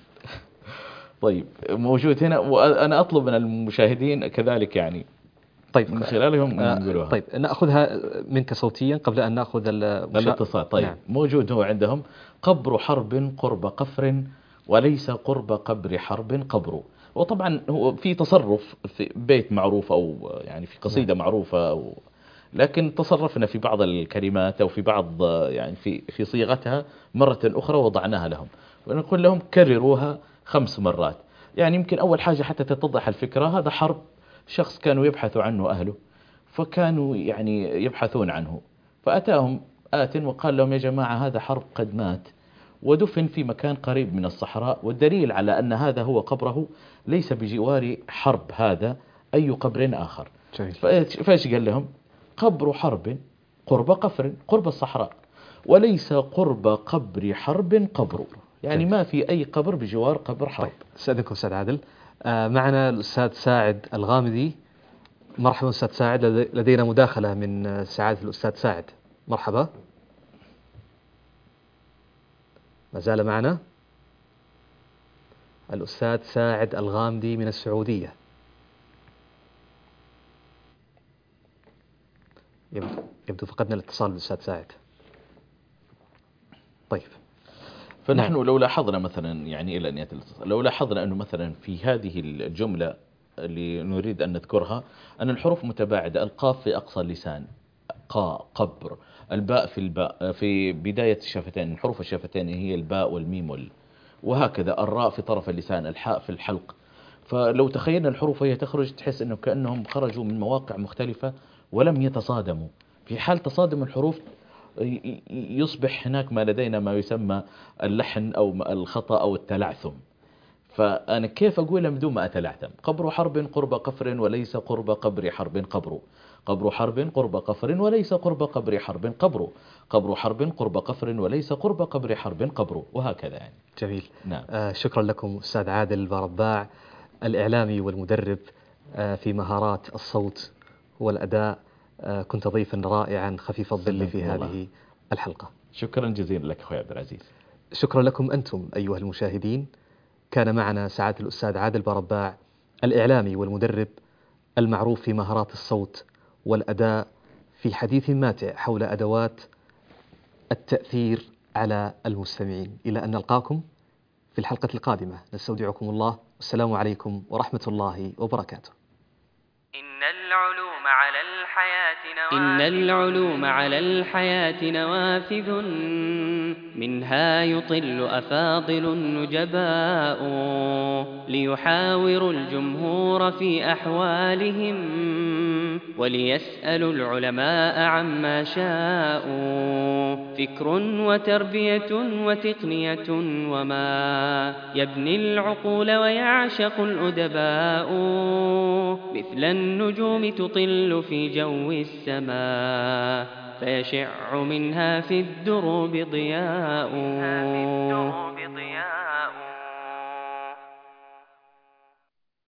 طيب موجود هنا، وأنا أطلب من المشاهدين كذلك يعني طيب من خلالهم آه نقولوها. طيب نأخذها منك صوتيا قبل أن نأخذ المشا... الاتصال. طيب نعم. موجود هو عندهم: قبر حرب قرب قفر وليس قرب قبر حرب قبر. وطبعا هو في تصرف في بيت معروف أو يعني في قصيدة نعم. معروفة أو، لكن تصرفنا في بعض الكلمات أو في بعض يعني في في صيغتها مرة أخرى وضعناها لهم، ونقول لهم كرروها خمس مرات. يعني يمكن أول حاجة حتى تتضح الفكرة، هذا حرب شخص كانوا يبحثوا عنه أهله، فكانوا يعني يبحثون عنه، فأتاهم آت وقال لهم: يا جماعة هذا حرب قد مات ودفن في مكان قريب من الصحراء، والدليل على أن هذا هو قبره ليس بجوار حرب هذا أي قبر آخر. جميل. فايش قال لهم؟ قبر حرب قرب قفر، قرب الصحراء، وليس قرب قبر حرب قبر. يعني ما في أي قبر بجوار قبر حرب. طيب استاذنكم أستاذ عادل، آه معنا الأستاذ ساعد الغامدي. مرحبا أستاذ ساعد، لدينا مداخلة من سعادة الأستاذ ساعد. مرحبا. ما زال معنا الأستاذ ساعد الغامدي من السعودية. يبدو, يبدو فقدنا الاتصال بالأستاذ ساعد. طيب فنحن لو لاحظنا مثلا يعني إلى أن يأتي الاتصال، لو لاحظنا أنه مثلا في هذه الجملة اللي نريد أن نذكرها أن الحروف متباعدة: القاف في أقصى اللسان قا قبر، الباء في الباء في بداية الشفتين، حروف الشفتين هي الباء والميم وال، وهكذا الراء في طرف اللسان، الحاء في الحلق. فلو تخيلنا الحروف وهي تخرج تحس أنه كأنهم خرجوا من مواقع مختلفة ولم يتصادموا. في حال تصادم الحروف يصبح هناك ما لدينا ما يسمى اللحن أو الخطأ أو التلعثم. فأنا كيف أقولها بدون ما أتلعثم؟ قبر حرب قرب قفر وليس قرب قبر حرب قبر. قبر حرب قرب قفر وليس قرب قبر حرب قبر. قبر حرب قرب قفر وليس قرب قبر حرب قبر، وهكذا يعني. جميل. نعم. آه شكرا لكم أستاذ عادل البرباع، الإعلامي والمدرب آه في مهارات الصوت والأداء. كنت ضيفا رائعا خفيف الظل في هذه الحلقة. شكرا جزيلا لك أخوي عبد العزيز. شكرا لكم أنتم أيها المشاهدين. كان معنا سعادة الأستاذ عادل برباع، الإعلامي والمدرب المعروف في مهارات الصوت والأداء، في حديث ماتع حول أدوات التأثير على المستمعين. إلى أن نلقاكم في الحلقة القادمة، نستودعكم الله، والسلام عليكم ورحمة الله وبركاته. إن العلوم على الحياة نوافذ إن العلوم على الحياة نوافذ، منها يطل أفاضل النجباء، ليحاوروا الجمهور في أحوالهم، وليسألوا العلماء عما شاءوا. فكر وتربية وتقنية وما يبني العقول ويعشق الأدباء، مثل النجوم تطل في جو السماء، فيشع منها في الدروب ضياء.